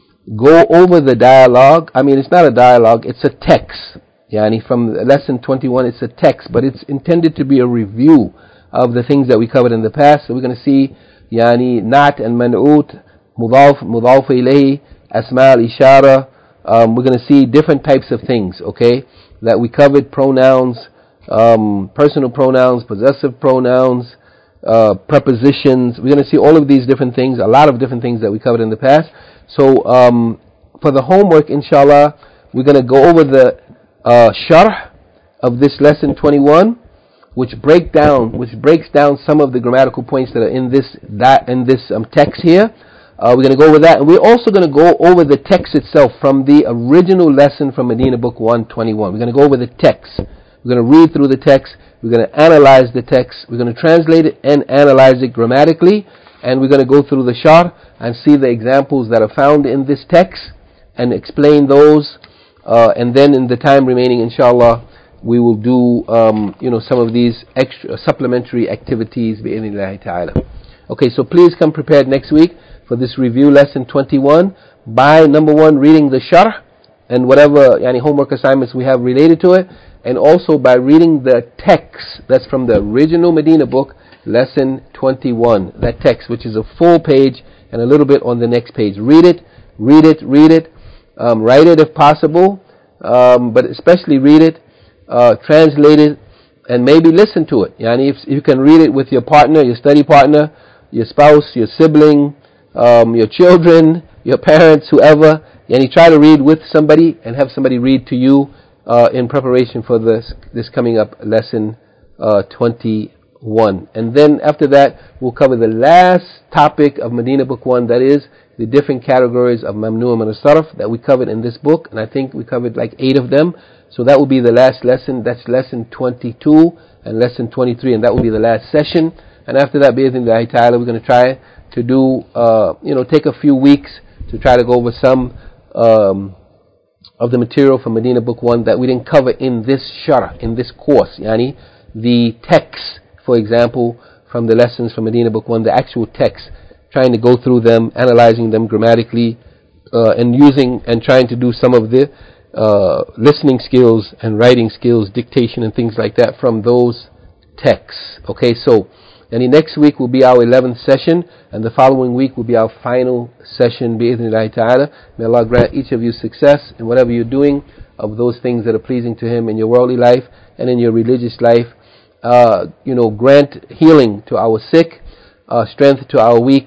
go over the dialogue. I mean, it's not a dialogue, it's a text. Yani, from lesson twenty-one, it's a text, but it's intended to be a review of the things that we covered in the past. So we're going to see yani, nat and man'ut, mudaf, mudaf ilayhi, asma al-ishara. Um, we're going to see different types of things, okay, that we covered: pronouns, um, personal pronouns, possessive pronouns, uh, prepositions. We're going to see all of these different things, a lot of different things that we covered in the past. So um, for the homework, inshallah, we're going to go over the uh, sharh of this lesson twenty-one, which break down, which breaks down some of the grammatical points that are in this that in this um, text here. Uh, we're going to go over that, and we're also going to go over the text itself from the original lesson from Medina Book one twenty-one. We're going to go over the text. We're going to read through the text. We're going to analyze the text. We're going to translate it and analyze it grammatically, and we're going to go through the sharh and see the examples that are found in this text and explain those. Uh, and then, in the time remaining, inshallah, we will do um, you know some of these extra supplementary activities bi'idhnillahi ta'ala. Okay, so please come prepared next week for this review lesson twenty-one by, number one, reading the sharh and whatever yani, homework assignments we have related to it, and also by reading the text that's from the original Medina book, lesson twenty-one. That text, which is a full page and a little bit on the next page. Read it, read it, read it, um, write it if possible, um, but especially read it, uh, translate it, and maybe listen to it. Yani, if you can read it with your partner, your study partner, your spouse, your sibling, um, your children, your parents, whoever, and you try to read with somebody and have somebody read to you uh, in preparation for this this coming up lesson uh, twenty-one. And then after that, we'll cover the last topic of Medina Book one, that is the different categories of mamnu' min as-sarf that we covered in this book, and I think we covered like eight of them. So that will be the last lesson. That's lesson twenty-two and lesson twenty-three, and that will be the last session. And after that, bi'idhnillahi ta'ala, we're going to try to do, uh, you know, take a few weeks to try to go over some um, of the material from Medina Book one that we didn't cover in this sharh, in this course. Yani, the text, for example, from the lessons from Medina Book one, the actual text, trying to go through them, analyzing them grammatically, uh, and using and trying to do some of the uh, listening skills and writing skills, dictation and things like that from those texts. Okay, so and next week will be our eleventh session, and the following week will be our final session, bi'idhnillahi ta'ala. May Allah grant each of you success in whatever you're doing of those things that are pleasing to Him in your worldly life and in your religious life. Uh, you know, grant healing to our sick, uh, strength to our weak,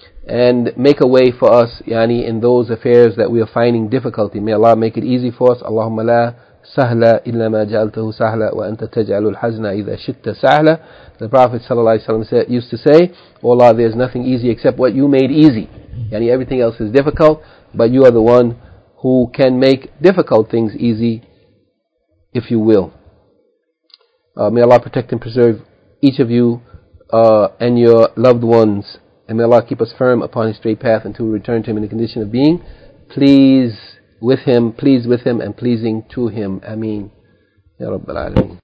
and make a way for us, yani, in those affairs that we are finding difficulty. May Allah make it easy for us. Allahumma la sahla illa ma ja'altahu sahla wa anta taj'alul hazna idha shitta sahla. The Prophet ﷺ said, used to say, "Oh Allah, there's nothing easy except what you made easy." Yani, everything else is difficult, but you are the one who can make difficult things easy, if you will. Uh, may Allah protect and preserve each of you uh, and your loved ones. And may Allah keep us firm upon His straight path until we return to Him in the condition of being pleased with Him, pleased with Him, and pleasing to Him. Ameen. Ya Rabbal Alameen.